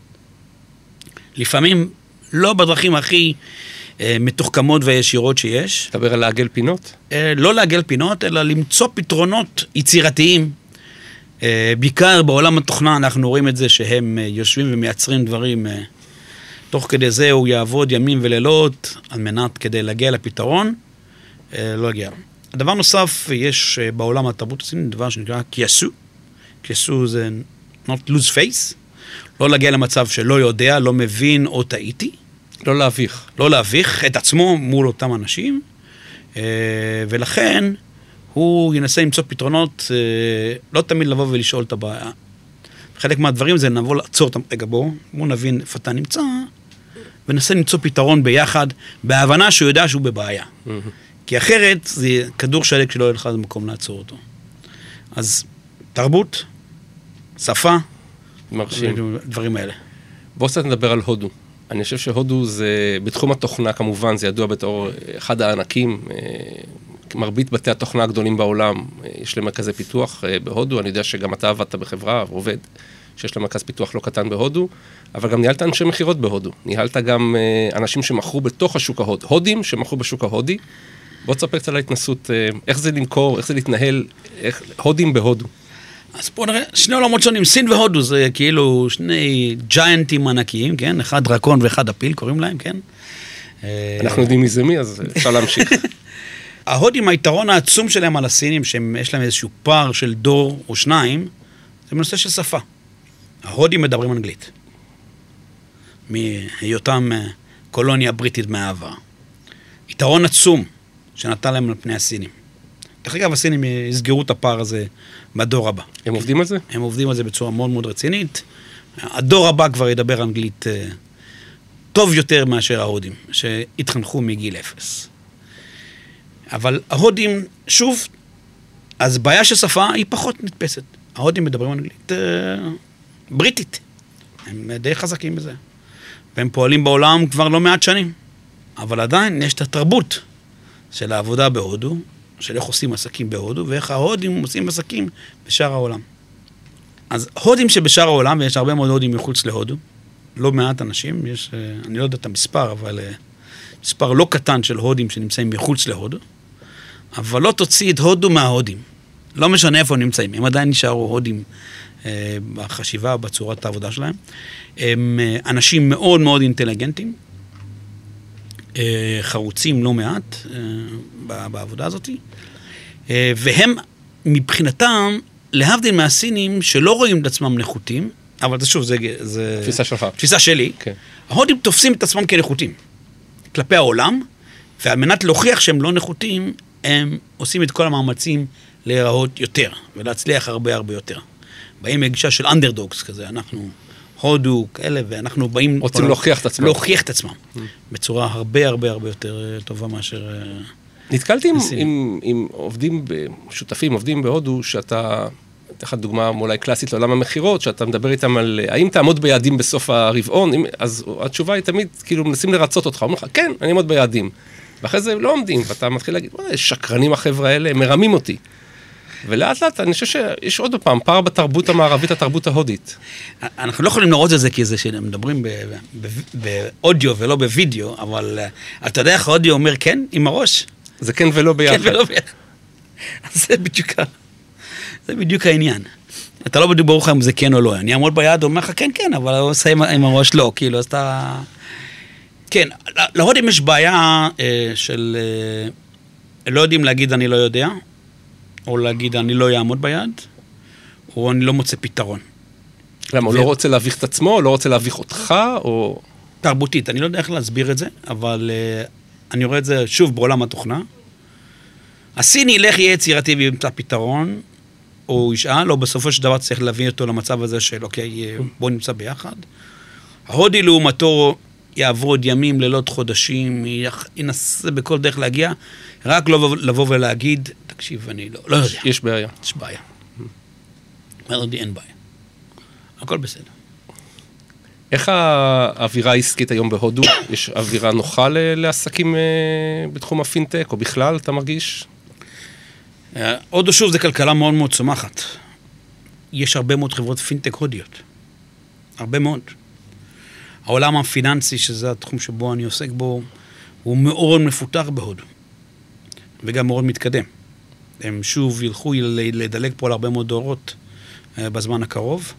לפעמים לא בדרכים הכי אה, מתוחכמות וישירות שיש. תדבר על לעגל פינות? אה, לא לעגל פינות, אלא למצוא פתרונות יצירתיים. אה, בעיקר בעולם התוכנה אנחנו רואים את זה שהם אה, יושבים ומייצרים דברים. אה, תוך כדי זה הוא יעבוד ימים ולילות על מנת כדי להגיע לפתרון. אה, לא יגיע. הדבר נוסף, יש אה, בעולם התרבות הסינית דבר שנקרא קייסו. קייסו זה not lose face. לא להגיע למצב שלא יודע, לא מבין או טעיתי. לא להביך. לא להביך את עצמו מול אותם אנשים, ולכן הוא ינסה למצוא פתרונות, לא תמיד לבוא ולשאול את הבעיה. חלק מהדברים זה נבוא לעצור אותם, רגע בוא, בוא נבין איפה אתה נמצא, וננסה למצוא פתרון ביחד, בהבנה שהוא יודע שהוא בבעיה. כי אחרת זה כדור שלג שלא יהיה לך מקום לעצור אותו. אז תרבות, שפה, מרשים. דברים האלה. בואו קצת נדבר על הודו. אני חושב שהודו זה, בתחום התוכנה כמובן, זה ידוע בתור אחד הענקים, מרבית בתי התוכנה הגדולים בעולם, יש להם מרכזי פיתוח בהודו, אני יודע שגם אתה עבדת בחברה, עובד, שיש להם מרכז פיתוח לא קטן בהודו, אבל גם ניהלת אנשי מחירות בהודו, ניהלת גם אנשים שמכרו בתוך השוק ההודי, הודים שמכרו בשוק ההודי. בוא תספר קצת על ההתנסות, איך זה למכור, איך זה להתנהל, איך, הודים בהודו. אז פה נראה, שני עולמות שונים, סין והודו זה כאילו שני ג'יינטים ענקיים, כן? אחד דרקון ואחד אפיל, קוראים להם, כן? אנחנו יודעים מי זה מי, אז אפשר להמשיך. ההודים, היתרון העצום שלהם על הסינים, שיש להם איזשהו פער של דור או שניים, זה בנושא של שפה. ההודים מדברים אנגלית. מהיותם קולוניה בריטית מהעבר. יתרון עצום שנתן להם על פני הסינים. דרך אגב, הסינים יסגרו את הפער הזה בדור הבא. הם עובדים על זה? הם עובדים על זה בצורה מאוד מאוד רצינית. הדור הבא כבר ידבר אנגלית טוב יותר מאשר ההודים, שהתחנכו מגיל אפס. אבל ההודים, שוב, אז בעיה של שפה היא פחות נתפסת. ההודים מדברים אנגלית בריטית. הם די חזקים בזה. והם פועלים בעולם כבר לא מעט שנים. אבל עדיין יש את התרבות של העבודה בהודו, של איך עושים עסקים בהודו, ואיך ההודים עושים עסקים בשאר העולם. אז הודים שבשאר העולם, ויש הרבה מאוד הודים מחוץ להודו, לא מעט אנשים, יש, אני לא יודע את המספר, אבל מספר לא קטן של הודים שנמצאים מחוץ להודו, אבל לא תוציא את הודו מההודים. לא משנה איפה הם נמצאים, הם עדיין נשארו הודים אה, בחשיבה, בצורת העבודה שלהם. הם אה, אנשים מאוד מאוד אינטליגנטים, אה, חרוצים לא מעט אה, בעבודה הזאת, אה, והם מבחינתם, להבדיל מהסינים שלא רואים את עצמם נחותים, אבל זה שוב, זה... זה תפיסה שלך. תפיסה שלי. כן. ההודים תופסים את עצמם כנחותים, כלפי העולם, ועל מנת להוכיח שהם לא נחותים, הם עושים את כל המאמצים להיראות יותר, ולהצליח הרבה הרבה יותר. באים מגישה של אנדרדוגס כזה, אנחנו הודו, כאלה, ואנחנו באים... רוצים להוכיח את עצמם. להוכיח את עצמם, בצורה הרבה הרבה הרבה יותר טובה מאשר... נתקלתי עם, עם, עם עובדים, שותפים, עובדים בהודו, שאתה, אתן לך דוגמה אולי קלאסית לעולם המחירות, שאתה מדבר איתם על, האם תעמוד ביעדים בסוף הרבעון, אז התשובה היא תמיד, כאילו, מנסים לרצות אותך, אומרים לך, כן, אני אעמוד ביעדים. ואחרי זה לא עומדים, ואתה מתחיל להגיד, וואי, שקרנים החבר'ה האלה, הם מרמים אותי. ולאט לאט, אני חושב שיש עוד פעם, פער בתרבות המערבית, התרבות ההודית. אנחנו לא יכולים לראות את זה, כי זה שמדברים באודיו ולא בווידאו, אבל אתה יודע איך האודיו אומר כן, עם הראש? זה כן ולא ביחד. כן ולא ביחד. אז זה בדיוק, זה בדיוק העניין. אתה לא בדיוק ברוך אם זה כן או לא. אני אעמוד ביד, אומר לך כן, כן, אבל הוא עושה עם הראש לא, כאילו, אז אתה... כן, להודים יש בעיה של... לא יודעים להגיד אני לא יודע, או להגיד אני לא יעמוד ביד, או אני לא מוצא פתרון. למה, הוא לא רוצה להביך את עצמו, או לא רוצה להביך אותך, או... תרבותית, אני לא יודע איך להסביר את זה, אבל אני רואה את זה שוב בעולם התוכנה. הסיני ילך יהיה יצירתי וימצא פתרון, או ישאל, או בסופו של דבר צריך להביא אותו למצב הזה של אוקיי, בוא נמצא ביחד. ההודי לעומתו יעבוד ימים, לילות, חודשים, ינסה בכל דרך להגיע, רק לא לבוא ולהגיד, תקשיב, אני לא, לא יודע. יש בעיה. יש בעיה. מלודי אין בעיה. הכל בסדר. איך האווירה העסקית היום בהודו? יש אווירה נוחה לעסקים בתחום הפינטק, או בכלל, אתה מרגיש? הודו שוב, זה כלכלה מאוד מאוד צומחת. יש הרבה מאוד חברות פינטק הודיות. הרבה מאוד. העולם הפיננסי, שזה התחום שבו אני עוסק בו, הוא מאוד מפותח בהודו. וגם מאוד מתקדם. הם שוב ילכו לדלג פה על הרבה מאוד דורות בזמן הקרוב.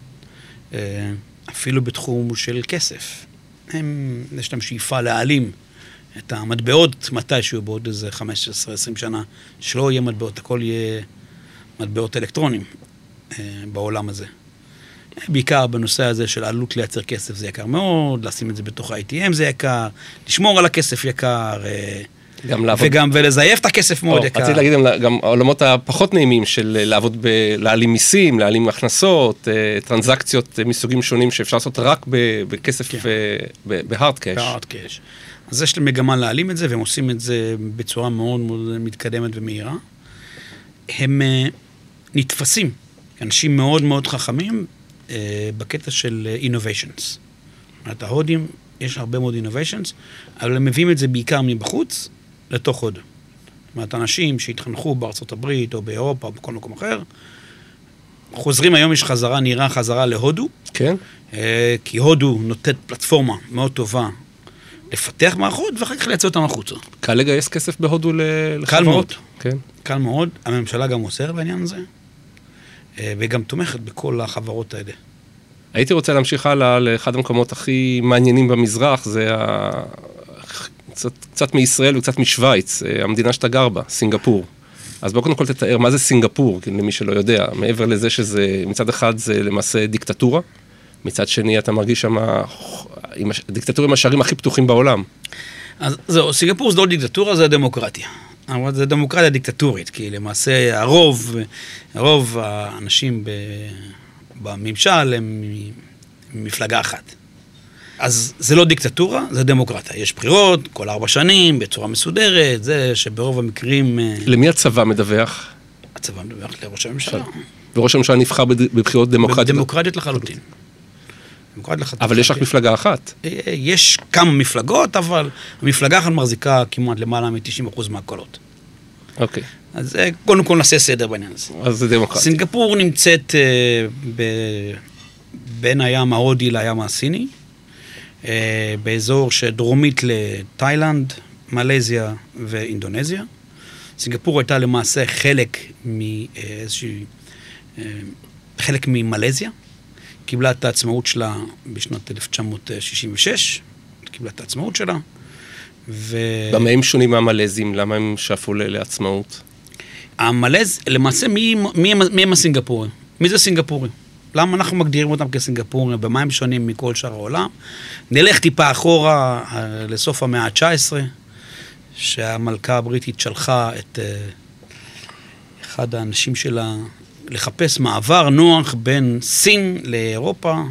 אפילו בתחום של כסף. הם, יש להם שאיפה להעלים את המטבעות מתישהו בעוד איזה חמש עשרה עשרים שנה, שלא יהיה מטבעות, הכל יהיה מטבעות אלקטרונים בעולם הזה. בעיקר בנושא הזה של עלות לייצר כסף זה יקר מאוד, לשים את זה בתוך ה-איי טי אם זה יקר, לשמור על הכסף יקר, גם לעבוד... וגם ולזייף את הכסף מאוד או, יקר. רציתי להגיד גם העולמות הפחות נעימים של לעבוד, ב... להעלים מיסים, להעלים הכנסות, טרנזקציות מסוגים שונים שאפשר לעשות רק בכסף, כן. בהארד קאש. בהארד קאש. אז יש להם מגמה להעלים את זה, והם עושים את זה בצורה מאוד מאוד מתקדמת ומהירה. הם נתפסים, אנשים מאוד מאוד חכמים, בקטע של innovations. את ההודים, יש הרבה מאוד innovations, אבל הם מביאים את זה בעיקר מבחוץ, לתוך הודו. זאת אומרת, אנשים שהתחנכו בארצות הברית, או באירופה, או בכל מקום אחר, חוזרים היום, יש חזרה, נראה חזרה להודו, כן. כי הודו נותנת פלטפורמה מאוד טובה, לפתח מערכות, ואחר כך לייצר אותם החוצה. קל לגייס כסף בהודו לחברות? קל מאוד. כן. קל מאוד. הממשלה גם עוזרת בעניין הזה. וגם תומכת בכל החברות האלה. הייתי רוצה להמשיך הלאה לאחד המקומות הכי מעניינים במזרח, זה ה... קצת, קצת מישראל וקצת משוויץ, המדינה שאתה גר בה, סינגפור. אז בוא קודם כל תתאר מה זה סינגפור, למי שלא יודע, מעבר לזה שזה, מצד אחד זה למעשה דיקטטורה, מצד שני אתה מרגיש שם, דיקטטורה עם השערים הכי פתוחים בעולם. אז זהו, סינגפור זה לא דיקטטורה, זה דמוקרטיה. אבל זה דמוקרטיה דיקטטורית, כי למעשה הרוב, הרוב האנשים בממשל הם מפלגה אחת. אז זה לא דיקטטורה, זה דמוקרטיה. יש בחירות כל ארבע שנים, בצורה מסודרת, זה שברוב המקרים... למי הצבא מדווח? הצבא מדווח לראש הממשלה. וראש הממשלה נבחר בבחירות דמוקרטיות? דמוקרטיות לחלוטין. אבל יש רק מפלגה אחת. יש כמה מפלגות, אבל המפלגה אחת מחזיקה כמעט למעלה מ-תשעים אחוז מהקולות. אוקיי. אז קודם כל נעשה סדר בעניין הזה. אז זה דמוקרטיה. סינגפור נמצאת בין הים ההודי לים הסיני, באזור שדרומית לתאילנד, מלזיה ואינדונזיה. סינגפור הייתה למעשה חלק מאיזושהי, חלק ממלזיה. קיבלה את העצמאות שלה בשנת אלף תשע מאות שישים ושש, קיבלה את העצמאות שלה. ו... במה הם שונים מהמלזים? למה הם שאפו לעצמאות? המלז, למעשה, מי, מי, מי הם הסינגפורים? מי זה סינגפורים? למה אנחנו מגדירים אותם כסינגפורים? במה הם שונים מכל שאר העולם? נלך טיפה אחורה לסוף המאה ה-תשע עשרה, שהמלכה הבריטית שלחה את אחד האנשים שלה לחפש מעבר נוח בין סין לאירופה.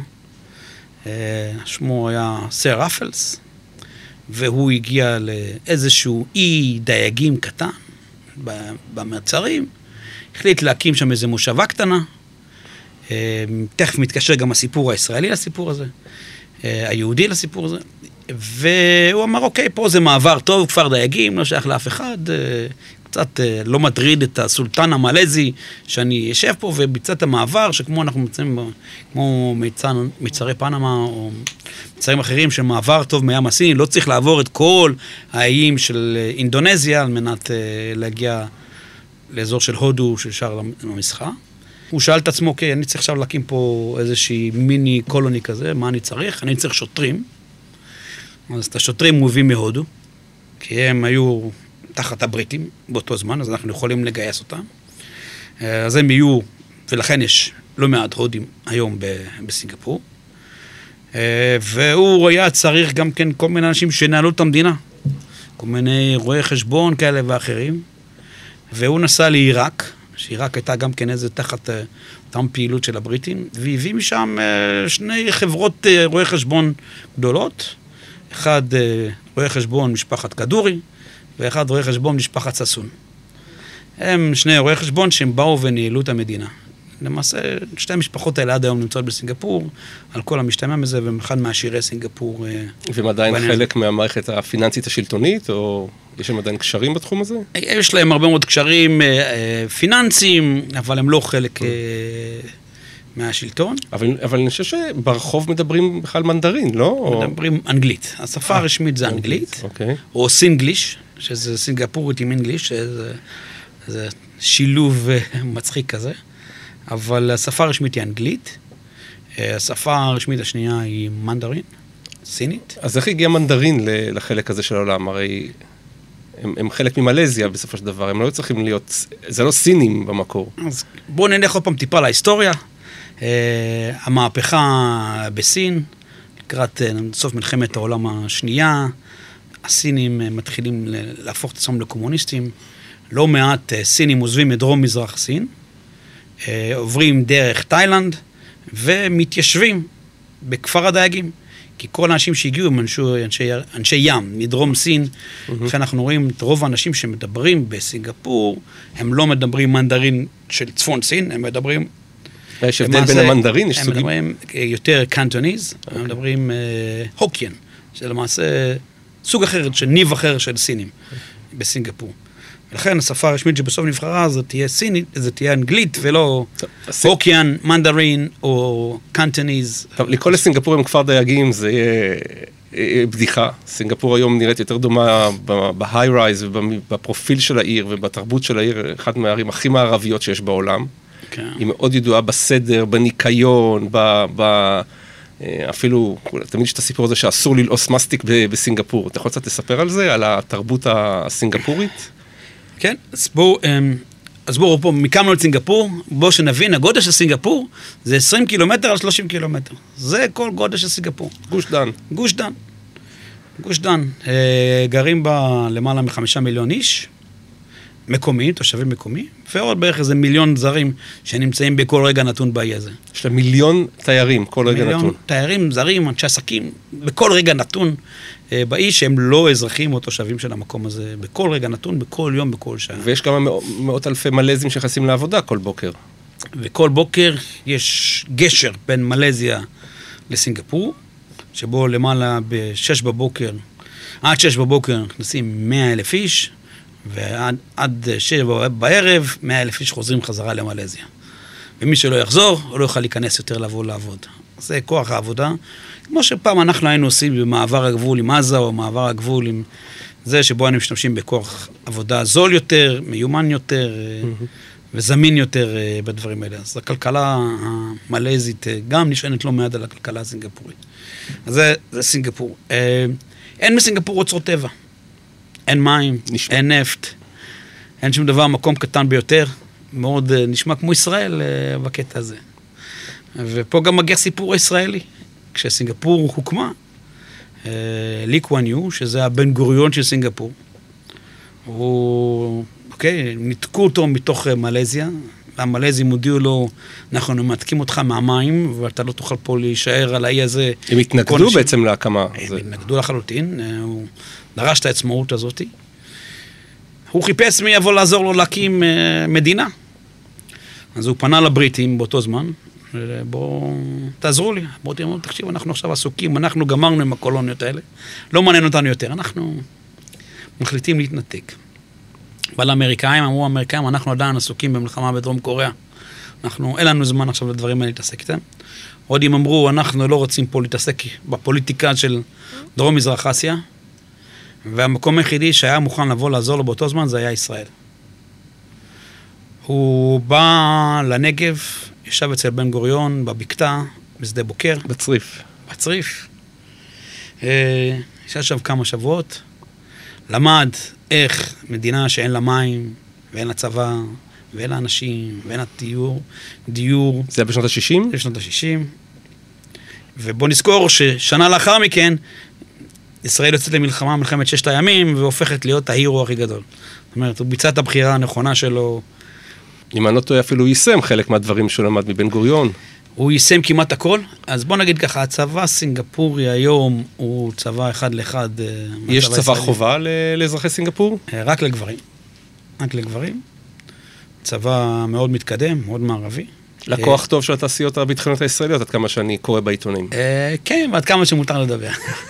שמו היה סר רפלס, והוא הגיע לאיזשהו אי דייגים קטן במרצרים, החליט להקים שם איזו מושבה קטנה. תכף מתקשר גם הסיפור הישראלי לסיפור הזה, היהודי לסיפור הזה, והוא אמר, אוקיי, פה זה מעבר טוב, כפר דייגים, לא שייך לאף אחד, קצת לא מטריד את הסולטן המלזי שאני יושב פה, וביצע את המעבר, שכמו אנחנו מצאים, כמו מצרי פנמה, או מצרים אחרים, של מעבר טוב מים הסיני, לא צריך לעבור את כל האיים של אינדונזיה, על מנת להגיע לאזור של הודו, של שער למסחר. הוא שאל את עצמו, אוקיי, אני צריך עכשיו להקים פה איזושהי מיני קולוני כזה, מה אני צריך? אני צריך שוטרים. אז את השוטרים הוא הביא מהודו, כי הם היו תחת הבריטים באותו זמן, אז אנחנו יכולים לגייס אותם. אז הם יהיו, ולכן יש לא מעט הודים היום בסינגפור. והוא היה צריך גם כן כל מיני אנשים שנעלו את המדינה, כל מיני רואי חשבון כאלה ואחרים. והוא נסע לעיראק, שעיראק הייתה גם כן איזה תחת אותם פעילות של הבריטים, והביא משם שני חברות רואי חשבון גדולות, אחד רואי חשבון משפחת כדורי, ואחד רואי חשבון משפחת ססון. הם שני רואי חשבון שהם באו וניהלו את המדינה. למעשה, שתי המשפחות האלה עד היום נמצאות בסינגפור, על כל המשתמע מזה, והם אחד מהשירי סינגפור. והם עדיין חלק מהמערכת הפיננסית השלטונית, או יש להם עדיין קשרים בתחום הזה? יש להם הרבה מאוד קשרים פיננסיים, אבל הם לא חלק מהשלטון. אבל, אבל אני חושב שברחוב מדברים בכלל מנדרין, לא? מדברים אנגלית. השפה הרשמית זה אנגלית, אוקיי. או סינגליש, שזה סינגפורית עם אנגליש, שזה זה שילוב מצחיק כזה. אבל השפה הרשמית היא אנגלית, השפה הרשמית השנייה היא מנדרין, סינית. אז איך הגיע מנדרין לחלק הזה של העולם? הרי הם, הם חלק ממלזיה בסופו של דבר, הם לא צריכים להיות, זה לא סינים במקור. אז בואו נלך עוד פעם טיפה להיסטוריה. המהפכה בסין, לקראת סוף מלחמת העולם השנייה, הסינים מתחילים להפוך את עצמם לקומוניסטים, לא מעט סינים עוזבים את דרום מזרח סין, עוברים דרך תאילנד ומתיישבים בכפר הדייגים, כי כל האנשים שהגיעו הם אנשי, אנשי, אנשי ים מדרום סין, לכן mm-hmm. אנחנו רואים את רוב האנשים שמדברים בסינגפור, הם לא מדברים מנדרין של צפון סין, הם מדברים... יש הבדל בין המנדרין, יש הם סוגים... מדברים יותר קנטוניז, okay. הם מדברים uh, הוקיין, שלמעשה סוג אחר, של ניב אחר של סינים okay. בסינגפור. ולכן השפה הרשמית שבסוף נבחרה זה תהיה סינית, זה תהיה אנגלית ולא הוקיין, מנדרין או קנטוניז. לקרוא לסינגפור עם כפר דייגים זה יהיה בדיחה. סינגפור היום נראית יותר דומה בהיי רייז ובפרופיל של העיר ובתרבות של העיר, אחת מהערים הכי מערביות שיש בעולם. כן. היא מאוד ידועה בסדר, בניקיון, ב... ב... אפילו, תמיד יש את הסיפור הזה שאסור ללעוס מסטיק בסינגפור. אתה יכול קצת לספר על זה, על התרבות הסינגפורית? כן, אז בואו, אז בואו פה, מקמנו את סינגפור, בואו שנבין, הגודל של סינגפור זה עשרים קילומטר על שלושים קילומטר. זה כל גודל של סינגפור. גוש דן. גוש דן. גוש דן. גרים בה למעלה מחמישה מיליון איש, מקומי, תושבים מקומי, ועוד בערך איזה מיליון זרים שנמצאים בכל רגע נתון באי הזה. יש לה מיליון תיירים, כל רגע נתון. מיליון תיירים, זרים, אנשי עסקים, בכל רגע נתון באי שהם לא אזרחים או תושבים של המקום הזה, בכל רגע נתון, בכל יום, בכל שעה. ויש כמה מאות אלפי מלזים שנכנסים לעבודה כל בוקר. וכל בוקר יש גשר בין מלזיה לסינגפור, שבו למעלה בשש בבוקר, עד שש בבוקר נכנסים מאה אלף איש, ועד עד שבע בערב, מאה אלף איש חוזרים חזרה למלזיה. ומי שלא יחזור, הוא לא יוכל להיכנס יותר לבוא לעבוד. זה כוח העבודה. כמו שפעם אנחנו היינו עושים במעבר הגבול עם עזה, או מעבר הגבול עם זה שבו היינו משתמשים בכוח עבודה זול יותר, מיומן יותר, mm-hmm. וזמין יותר בדברים האלה. אז הכלכלה המלזית גם נשענת לא מעט על הכלכלה הסינגפורית. אז זה, זה סינגפור. אין בסינגפור אוצרות טבע. אין מים, נשמע. אין נפט, אין שום דבר, מקום קטן ביותר, מאוד נשמע כמו ישראל בקטע הזה. ופה גם מגיע סיפור הישראלי. כשסינגפור הוקמה, לי קואן יו, שזה הבן גוריון של סינגפור, הוא, אוקיי, ניתקו אותו מתוך מלזיה, והמלזים הודיעו לו, אנחנו נמתקים אותך מהמים, ואתה לא תוכל פה להישאר על האי הזה. הם התנגדו בעצם להקמה. הם התנגדו לחלוטין, הוא דרש את העצמאות הזאת. הוא חיפש מי יבוא לעזור לו להקים מדינה. אז הוא פנה לבריטים באותו זמן, בואו תעזרו לי, בואו תראו, תקשיב, אנחנו עכשיו עסוקים, אנחנו גמרנו עם הקולוניות האלה, לא מעניין אותנו יותר, אנחנו מחליטים להתנתק. אבל האמריקאים, אמרו האמריקאים, אנחנו עדיין עסוקים במלחמה בדרום קוריאה. אנחנו, אין לנו זמן עכשיו לדברים האלה להתעסק איתם. עוד אם אמרו, אנחנו לא רוצים פה להתעסק בפוליטיקה של דרום מזרח אסיה, והמקום היחידי שהיה מוכן לבוא לעזור לו באותו זמן, זה היה ישראל. הוא בא לנגב, ישב אצל בן גוריון, בבקתה, בשדה בוקר. בצריף. בצריף. ישב שם כמה שבועות, למד איך מדינה שאין לה מים, ואין לה צבא, ואין לה אנשים, ואין לה דיור, דיור. זה היה בשנות ה-שישים? זה בשנות ה-שישים. ובוא נזכור ששנה לאחר מכן, ישראל יוצאת למלחמה, מלחמת ששת הימים, והופכת להיות ההירו הכי גדול. זאת אומרת, הוא ביצע את הבחירה הנכונה שלו. אם אני לא טועה, אפילו הוא יישם חלק מהדברים שהוא למד מבן גוריון. הוא יישם כמעט הכל. אז בוא נגיד ככה, הצבא הסינגפורי היום הוא צבא אחד לאחד. יש צבא ישראלי. חובה לאזרחי סינגפור? רק לגברים. רק לגברים. צבא מאוד מתקדם, מאוד מערבי. לקוח טוב של התעשיות הביטחוניות הישראליות, עד כמה שאני קורא בעיתונים. כן, ועד כמה שמותר לדבר.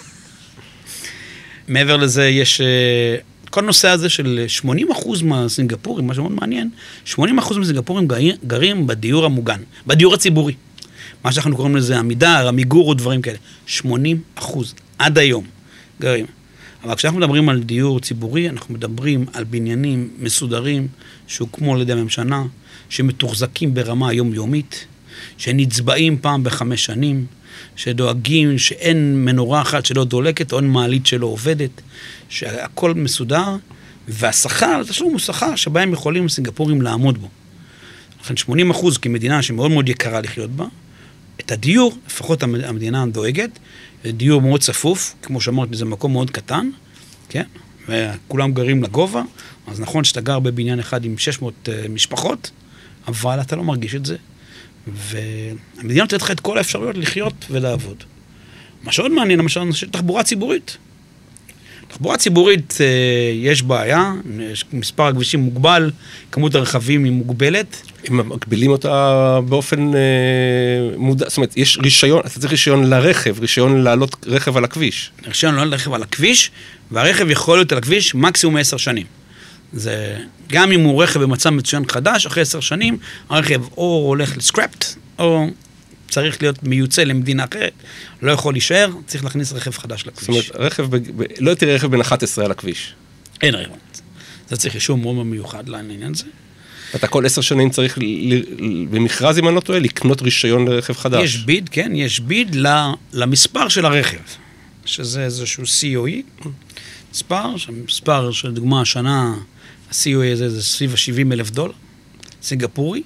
מעבר לזה יש, כל נושא הזה של שמונים אחוז מהסינגפורים, מה שמאוד מעניין, שמונים אחוז מהסינגפורים גרים בדיור המוגן, בדיור הציבורי. מה שאנחנו קוראים לזה עמידר, עמיגור ודברים כאלה. שמונים אחוז, עד היום, גרים. אבל כשאנחנו מדברים על דיור ציבורי, אנחנו מדברים על בניינים מסודרים, שהוקמו על ידי הממשלה, שמתוחזקים ברמה יומיומית, שנצבעים פעם בחמש שנים, שדואגים שאין מנורה אחת שלא דולקת, או אין מעלית שלא עובדת, שהכל מסודר, והשכר, תשלום הוא שכר שבהם יכולים סינגפורים לעמוד בו. לכן שמונים אחוז כמדינה שמאוד מאוד יקרה לחיות בה, את הדיור, לפחות המדינה דואגת, דיור מאוד צפוף, כמו שאמרתי, זה מקום מאוד קטן, כן? וכולם גרים לגובה, אז נכון שאתה גר בבניין אחד עם שש מאות משפחות, אבל אתה לא מרגיש את זה, והמדינה נותנת לך את כל האפשרויות לחיות ולעבוד. מה שעוד מעניין, למשל, תחבורה ציבורית. תחבורה ציבורית יש בעיה, מספר הכבישים מוגבל, כמות הרכבים היא מוגבלת. הם מגבילים אותה באופן מודע, זאת אומרת, יש רישיון, אתה צריך רישיון לרכב, רישיון לעלות רכב על הכביש. רישיון לעלות רכב על הכביש, והרכב יכול להיות על הכביש מקסימום עשר שנים. זה, גם אם הוא רכב במצב מצוין חדש, אחרי עשר שנים, הרכב או הולך לסקרפט, או צריך להיות מיוצא למדינה אחרת, לא יכול להישאר, צריך להכניס רכב חדש לכביש. זאת אומרת, רכב, ב... לא תראה רכב בין אחת עשרה על הכביש. אין רכב. זה צריך אישור מאוד מיוחד לעניין הזה. אתה כל עשר שנים צריך, במכרז אם אני לא טועה, לקנות רישיון לרכב חדש. יש ביד, כן, יש ביד למספר של הרכב, שזה איזשהו סי או אי, מספר, מספר של דוגמה השנה, ה-סי או אי הזה זה סביב ה-שבעים אלף דולר, סינגפורי.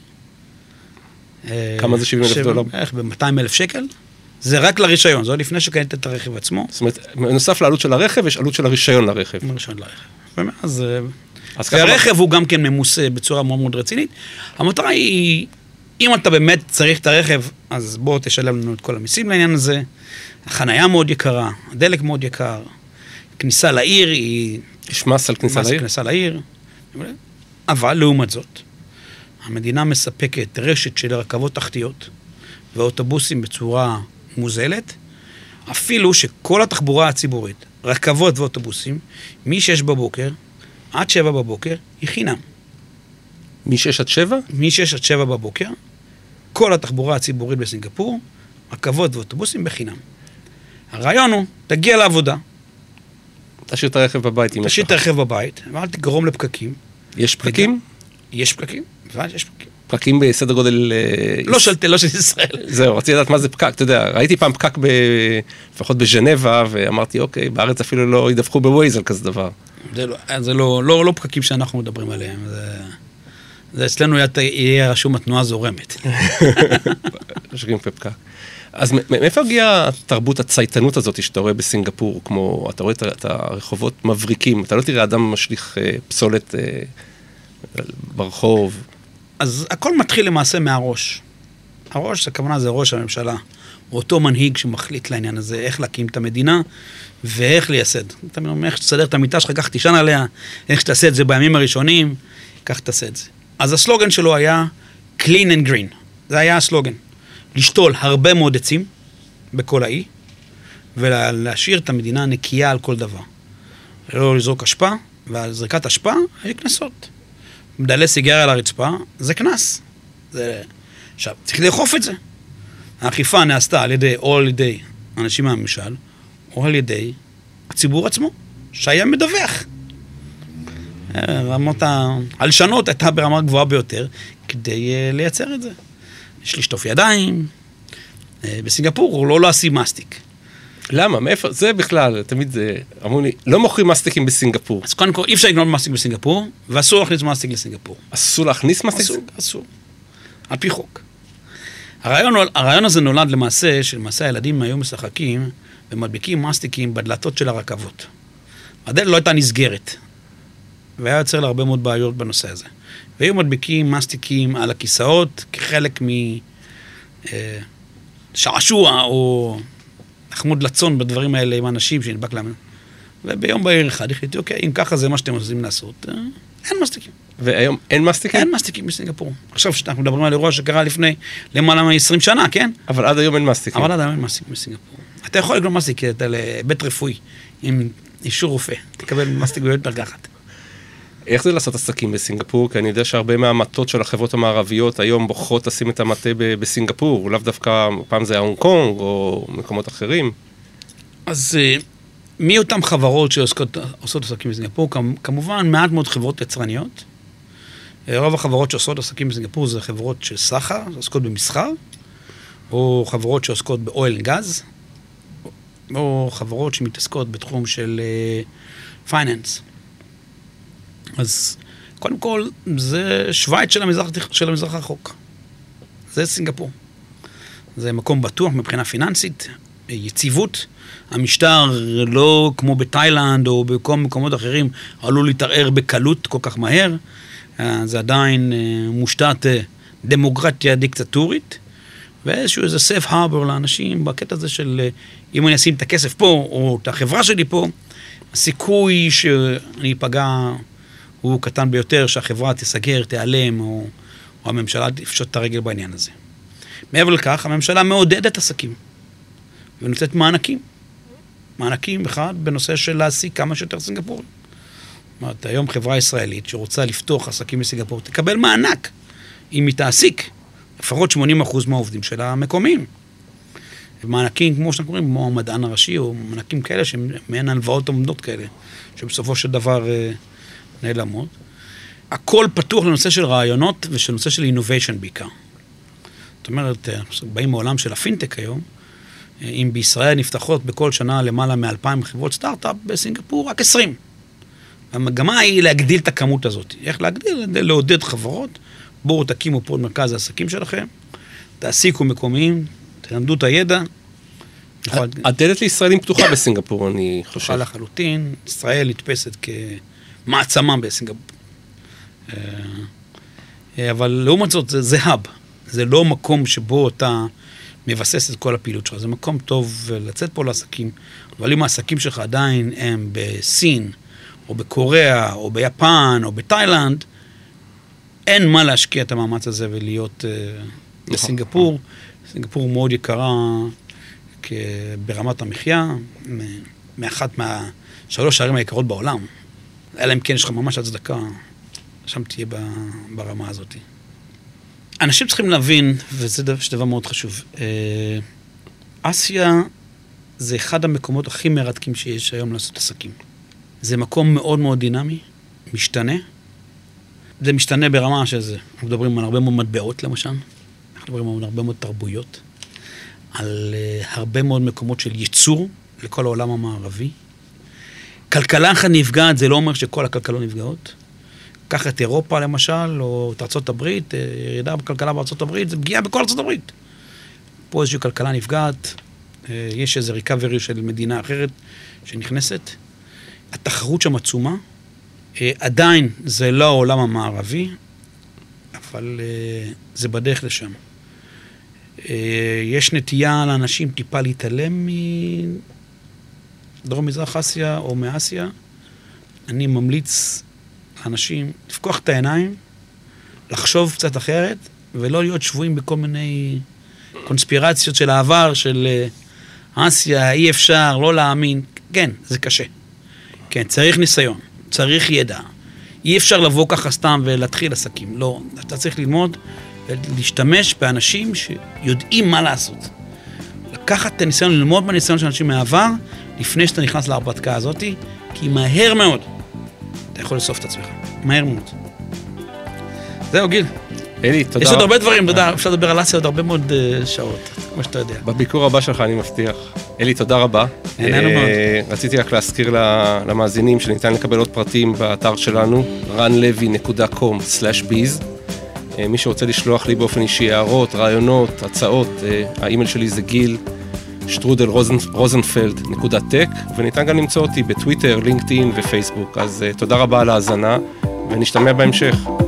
כמה זה שבעים אלף דולר? בערך ב-מאתיים אלף שקל. זה רק לרישיון, זה עוד לפני שקנית את הרכב עצמו. זאת אומרת, נוסף לעלות של הרכב, יש עלות של הרישיון לרכב. הרישיון לרכב. ומאז, והרכב הוא גם כן ממוסה בצורה מאוד מאוד רצינית. המטרה היא, אם אתה באמת צריך את הרכב, אז בוא תשלם לנו את כל המיסים לעניין הזה. החנייה מאוד יקרה, הדלק מאוד יקר, כניסה לעיר היא... יש מס על כניסה לעיר? כניסה לעיר. אבל לעומת זאת, המדינה מספקת רשת של רכבות תחתיות ואוטובוסים בצורה מוזלת, אפילו שכל התחבורה הציבורית, רכבות ואוטובוסים, מ-שש בבוקר עד שבע בבוקר, היא חינם. מ-שש עד שבע? מ-שש עד שבע בבוקר, כל התחבורה הציבורית בסינגפור, רכבות ואוטובוסים בחינם. הרעיון הוא, תגיע לעבודה. תשאיר את הרכב בבית. תשאיר את הרכב בבית, ואל תגרום לפקקים. יש פקקים? יש פקקים, ועד יש פקקים. פקקים בסדר גודל... לא של, לא של ישראל. זהו, רציתי לדעת מה זה פקק, אתה יודע, ראיתי פעם פקק לפחות בז'נבה, ואמרתי, אוקיי, בארץ אפילו לא ידווחו בווייז על כזה דבר. זה לא, זה לא, לא, לא פקקים שאנחנו מדברים עליהם, זה, זה אצלנו יהיה רשום התנועה זורמת. שגרים בפקק. אז מאיפה הגיעה תרבות הצייתנות הזאת שאתה רואה בסינגפור, כמו, אתה רואה את הרחובות מבריקים, אתה לא תראה אדם משליך פסולת ברחוב. אז הכל מתחיל למעשה מהראש. הראש, הכוונה זה ראש הממשלה, הוא אותו מנהיג שמחליט לעניין הזה, איך להקים את המדינה ואיך לייסד. אתה אומר, איך שתסדר את המיטה שלך, כך תישן עליה, איך שתעשה את זה בימים הראשונים, כך תעשה את זה. אז הסלוגן שלו היה clean and green. זה היה הסלוגן. לשתול הרבה מאוד עצים בכל האי, ולהשאיר את המדינה נקייה על כל דבר. לא לזרוק אשפה, ועל זריקת אשפה, היה כנסות. מדלי סיגריה על הרצפה, זה כנס. זה... עכשיו, צריך לאכוף את זה. האכיפה נעשתה על ידי, או על ידי אנשים מהממשל, או על ידי הציבור עצמו, שהיה מדווח. רמות הלשנות הייתה ברמה גבוהה ביותר, כדי לייצר את זה. יש לשטוף ידיים. בסינגפור הוא לא להשיא מסטיק. למה? מאיפה? זה בכלל, תמיד זה, אמרו לי, לא מוכרים מסטיקים בסינגפור. אז קודם כל, אי אפשר לקנות מסטיק בסינגפור, ואסור להכניס מסטיק לסינגפור. אסור להכניס מסטיק? אסור, אסור. על פי חוק. הרעיון, הרעיון הזה נולד למעשה, שלמעשה הילדים היו משחקים, ומדביקים מסטיקים בדלתות של הרכבות. הדלת לא הייתה נסגרת, והיה יוצר לה הרבה מאוד בעיות בנושא הזה. והיו מדביקים מסטיקים על הכיסאות, כחלק משעשוע, או... חמוד לצון בדברים האלה עם אנשים שנדבק להם. וביום בהיר אחד החליטי, אוקיי, אם ככה זה מה שאתם עושים לעשות, אין מסטיקים. והיום אין מסטיקים? אין מסטיקים בסינגפור. עכשיו שאנחנו מדברים על אירוע שקרה לפני למעלה מ-עשרים שנה, כן? אבל עד היום אין מסטיקים. אבל עד היום אין מסטיקים בסינגפור. אתה יכול לקנות מסטיק לבית רפואי, עם אישור רופא. תקבל מסטיק בבית מרקחת. איך זה לעשות עסקים בסינגפור? כי אני יודע שהרבה מהמטות של החברות המערביות היום בוחרות לשים את המטה בסינגפור, לאו דווקא, פעם זה הונג קונג או מקומות אחרים. אז מי אותם חברות שעושות עסקים בסינגפור? כמובן מעט מאוד חברות יצרניות. רוב החברות שעושות עסקים בסינגפור זה חברות של סחר, שעוסקות במסחר, או חברות שעוסקות באויל גז, או חברות שמתעסקות בתחום של פייננס. אז קודם כל, זה שווייץ של המזרח, של המזרח הרחוק. זה סינגפור. זה מקום בטוח מבחינה פיננסית, יציבות. המשטר לא כמו בתאילנד או בכל מקומות אחרים, עלול להתערער בקלות כל כך מהר. זה עדיין מושתת דמוקרטיה דיקטטורית, ואיזשהו איזה סייף הרבר לאנשים בקטע הזה של אם אני אשים את הכסף פה או את החברה שלי פה, הסיכוי שאני אפגע הוא קטן ביותר, שהחברה תסגר, תיעלם, או, או הממשלה תפשוט את הרגל בעניין הזה. מעבר לכך, הממשלה מעודדת עסקים, ונותנת מענקים. מענקים אחד בנושא של להעסיק כמה שיותר סינגפורים. זאת אומרת, היום חברה ישראלית שרוצה לפתוח עסקים בסינגפור, תקבל מענק, אם היא תעסיק, לפחות שמונים אחוז מהעובדים של המקומיים. מענקים, כמו שאנחנו קוראים, כמו המדען הראשי, או מענקים כאלה, שמעין הלוואות עומדות כאלה, שבסופו של דבר נעלמות. הכל פתוח לנושא של רעיונות ושל נושא של innovation בעיקר. זאת אומרת, באים מעולם של הפינטק היום, אם בישראל נפתחות בכל שנה למעלה מאלפיים חברות סטארט-אפ, בסינגפור רק עשרים. המגמה היא להגדיל את הכמות הזאת. איך להגדיל? לעודד חברות, בואו תקימו פה את מרכז העסקים שלכם, תעסיקו מקומיים, תלמדו את הידע. הדלת לישראלים פתוחה בסינגפור, אני חושב. פתוחה לחלוטין, ישראל נתפסת כמעצמה בסינגפור. אבל לעומת זאת, זה, זה hub. זה לא מקום שבו אתה מבסס את כל הפעילות שלך. זה מקום טוב לצאת פה לעסקים, אבל אם העסקים שלך עדיין הם בסין, או בקוריאה, או ביפן, או בתאילנד, אין מה להשקיע את המאמץ הזה ולהיות uh, בסינגפור. סינגפור מאוד יקרה ברמת המחיה, מאחת מהשלוש הערים היקרות בעולם. אלא אם כן יש לך ממש הצדקה, שם תהיה ברמה הזאת. אנשים צריכים להבין, וזה דבר מאוד חשוב, אסיה זה אחד המקומות הכי מרתקים שיש היום לעשות עסקים. זה מקום מאוד מאוד דינמי, משתנה. זה משתנה ברמה שזה, אנחנו מדברים על הרבה מאוד מטבעות למשל, אנחנו מדברים על הרבה מאוד תרבויות, על הרבה מאוד מקומות של ייצור לכל העולם המערבי. כלכלה אחת נפגעת, זה לא אומר שכל הכלכלות נפגעות. קח את אירופה למשל, או את ארצות הברית, ירידה בכלכלה בארצות הברית, זה פגיעה בכל ארצות הברית. פה איזושהי כלכלה נפגעת, יש איזה ריקאברי של מדינה אחרת שנכנסת. התחרות שם עצומה, עדיין זה לא העולם המערבי, אבל זה בדרך לשם. יש נטייה לאנשים טיפה להתעלם מדרום מזרח אסיה או מאסיה. אני ממליץ לאנשים לפקוח את העיניים, לחשוב קצת אחרת, ולא להיות שבויים בכל מיני קונספירציות של העבר, של אסיה, אי אפשר, לא להאמין. כן, זה קשה. כן, צריך ניסיון, צריך ידע. אי אפשר לבוא ככה סתם ולהתחיל עסקים. לא, אתה צריך ללמוד ולהשתמש באנשים שיודעים מה לעשות. לקחת את הניסיון, ללמוד בניסיון של אנשים מהעבר, לפני שאתה נכנס להרפתקה הזאת, כי מהר מאוד אתה יכול לסוף את עצמך. מהר מאוד. זהו, גיל. אלי, תודה. יש עוד הרבה דברים, תודה. אפשר לדבר על אסיה עוד הרבה מאוד שעות, כמו שאתה יודע. בביקור הבא שלך אני מבטיח. אלי, תודה רבה. נהנינו מאוד. רציתי רק להזכיר למאזינים שניתן לקבל עוד פרטים באתר שלנו, רן לוי נקודה קום סלאש ביז. מי שרוצה לשלוח לי באופן אישי הערות, רעיונות, הצעות, האימייל שלי זה גיל שטרודל רוזנפלד נקודה טק, וניתן גם למצוא אותי בטוויטר, לינקדאין ופייסבוק. אז תודה רבה על ההאזנה, ונשתמע בהמשך.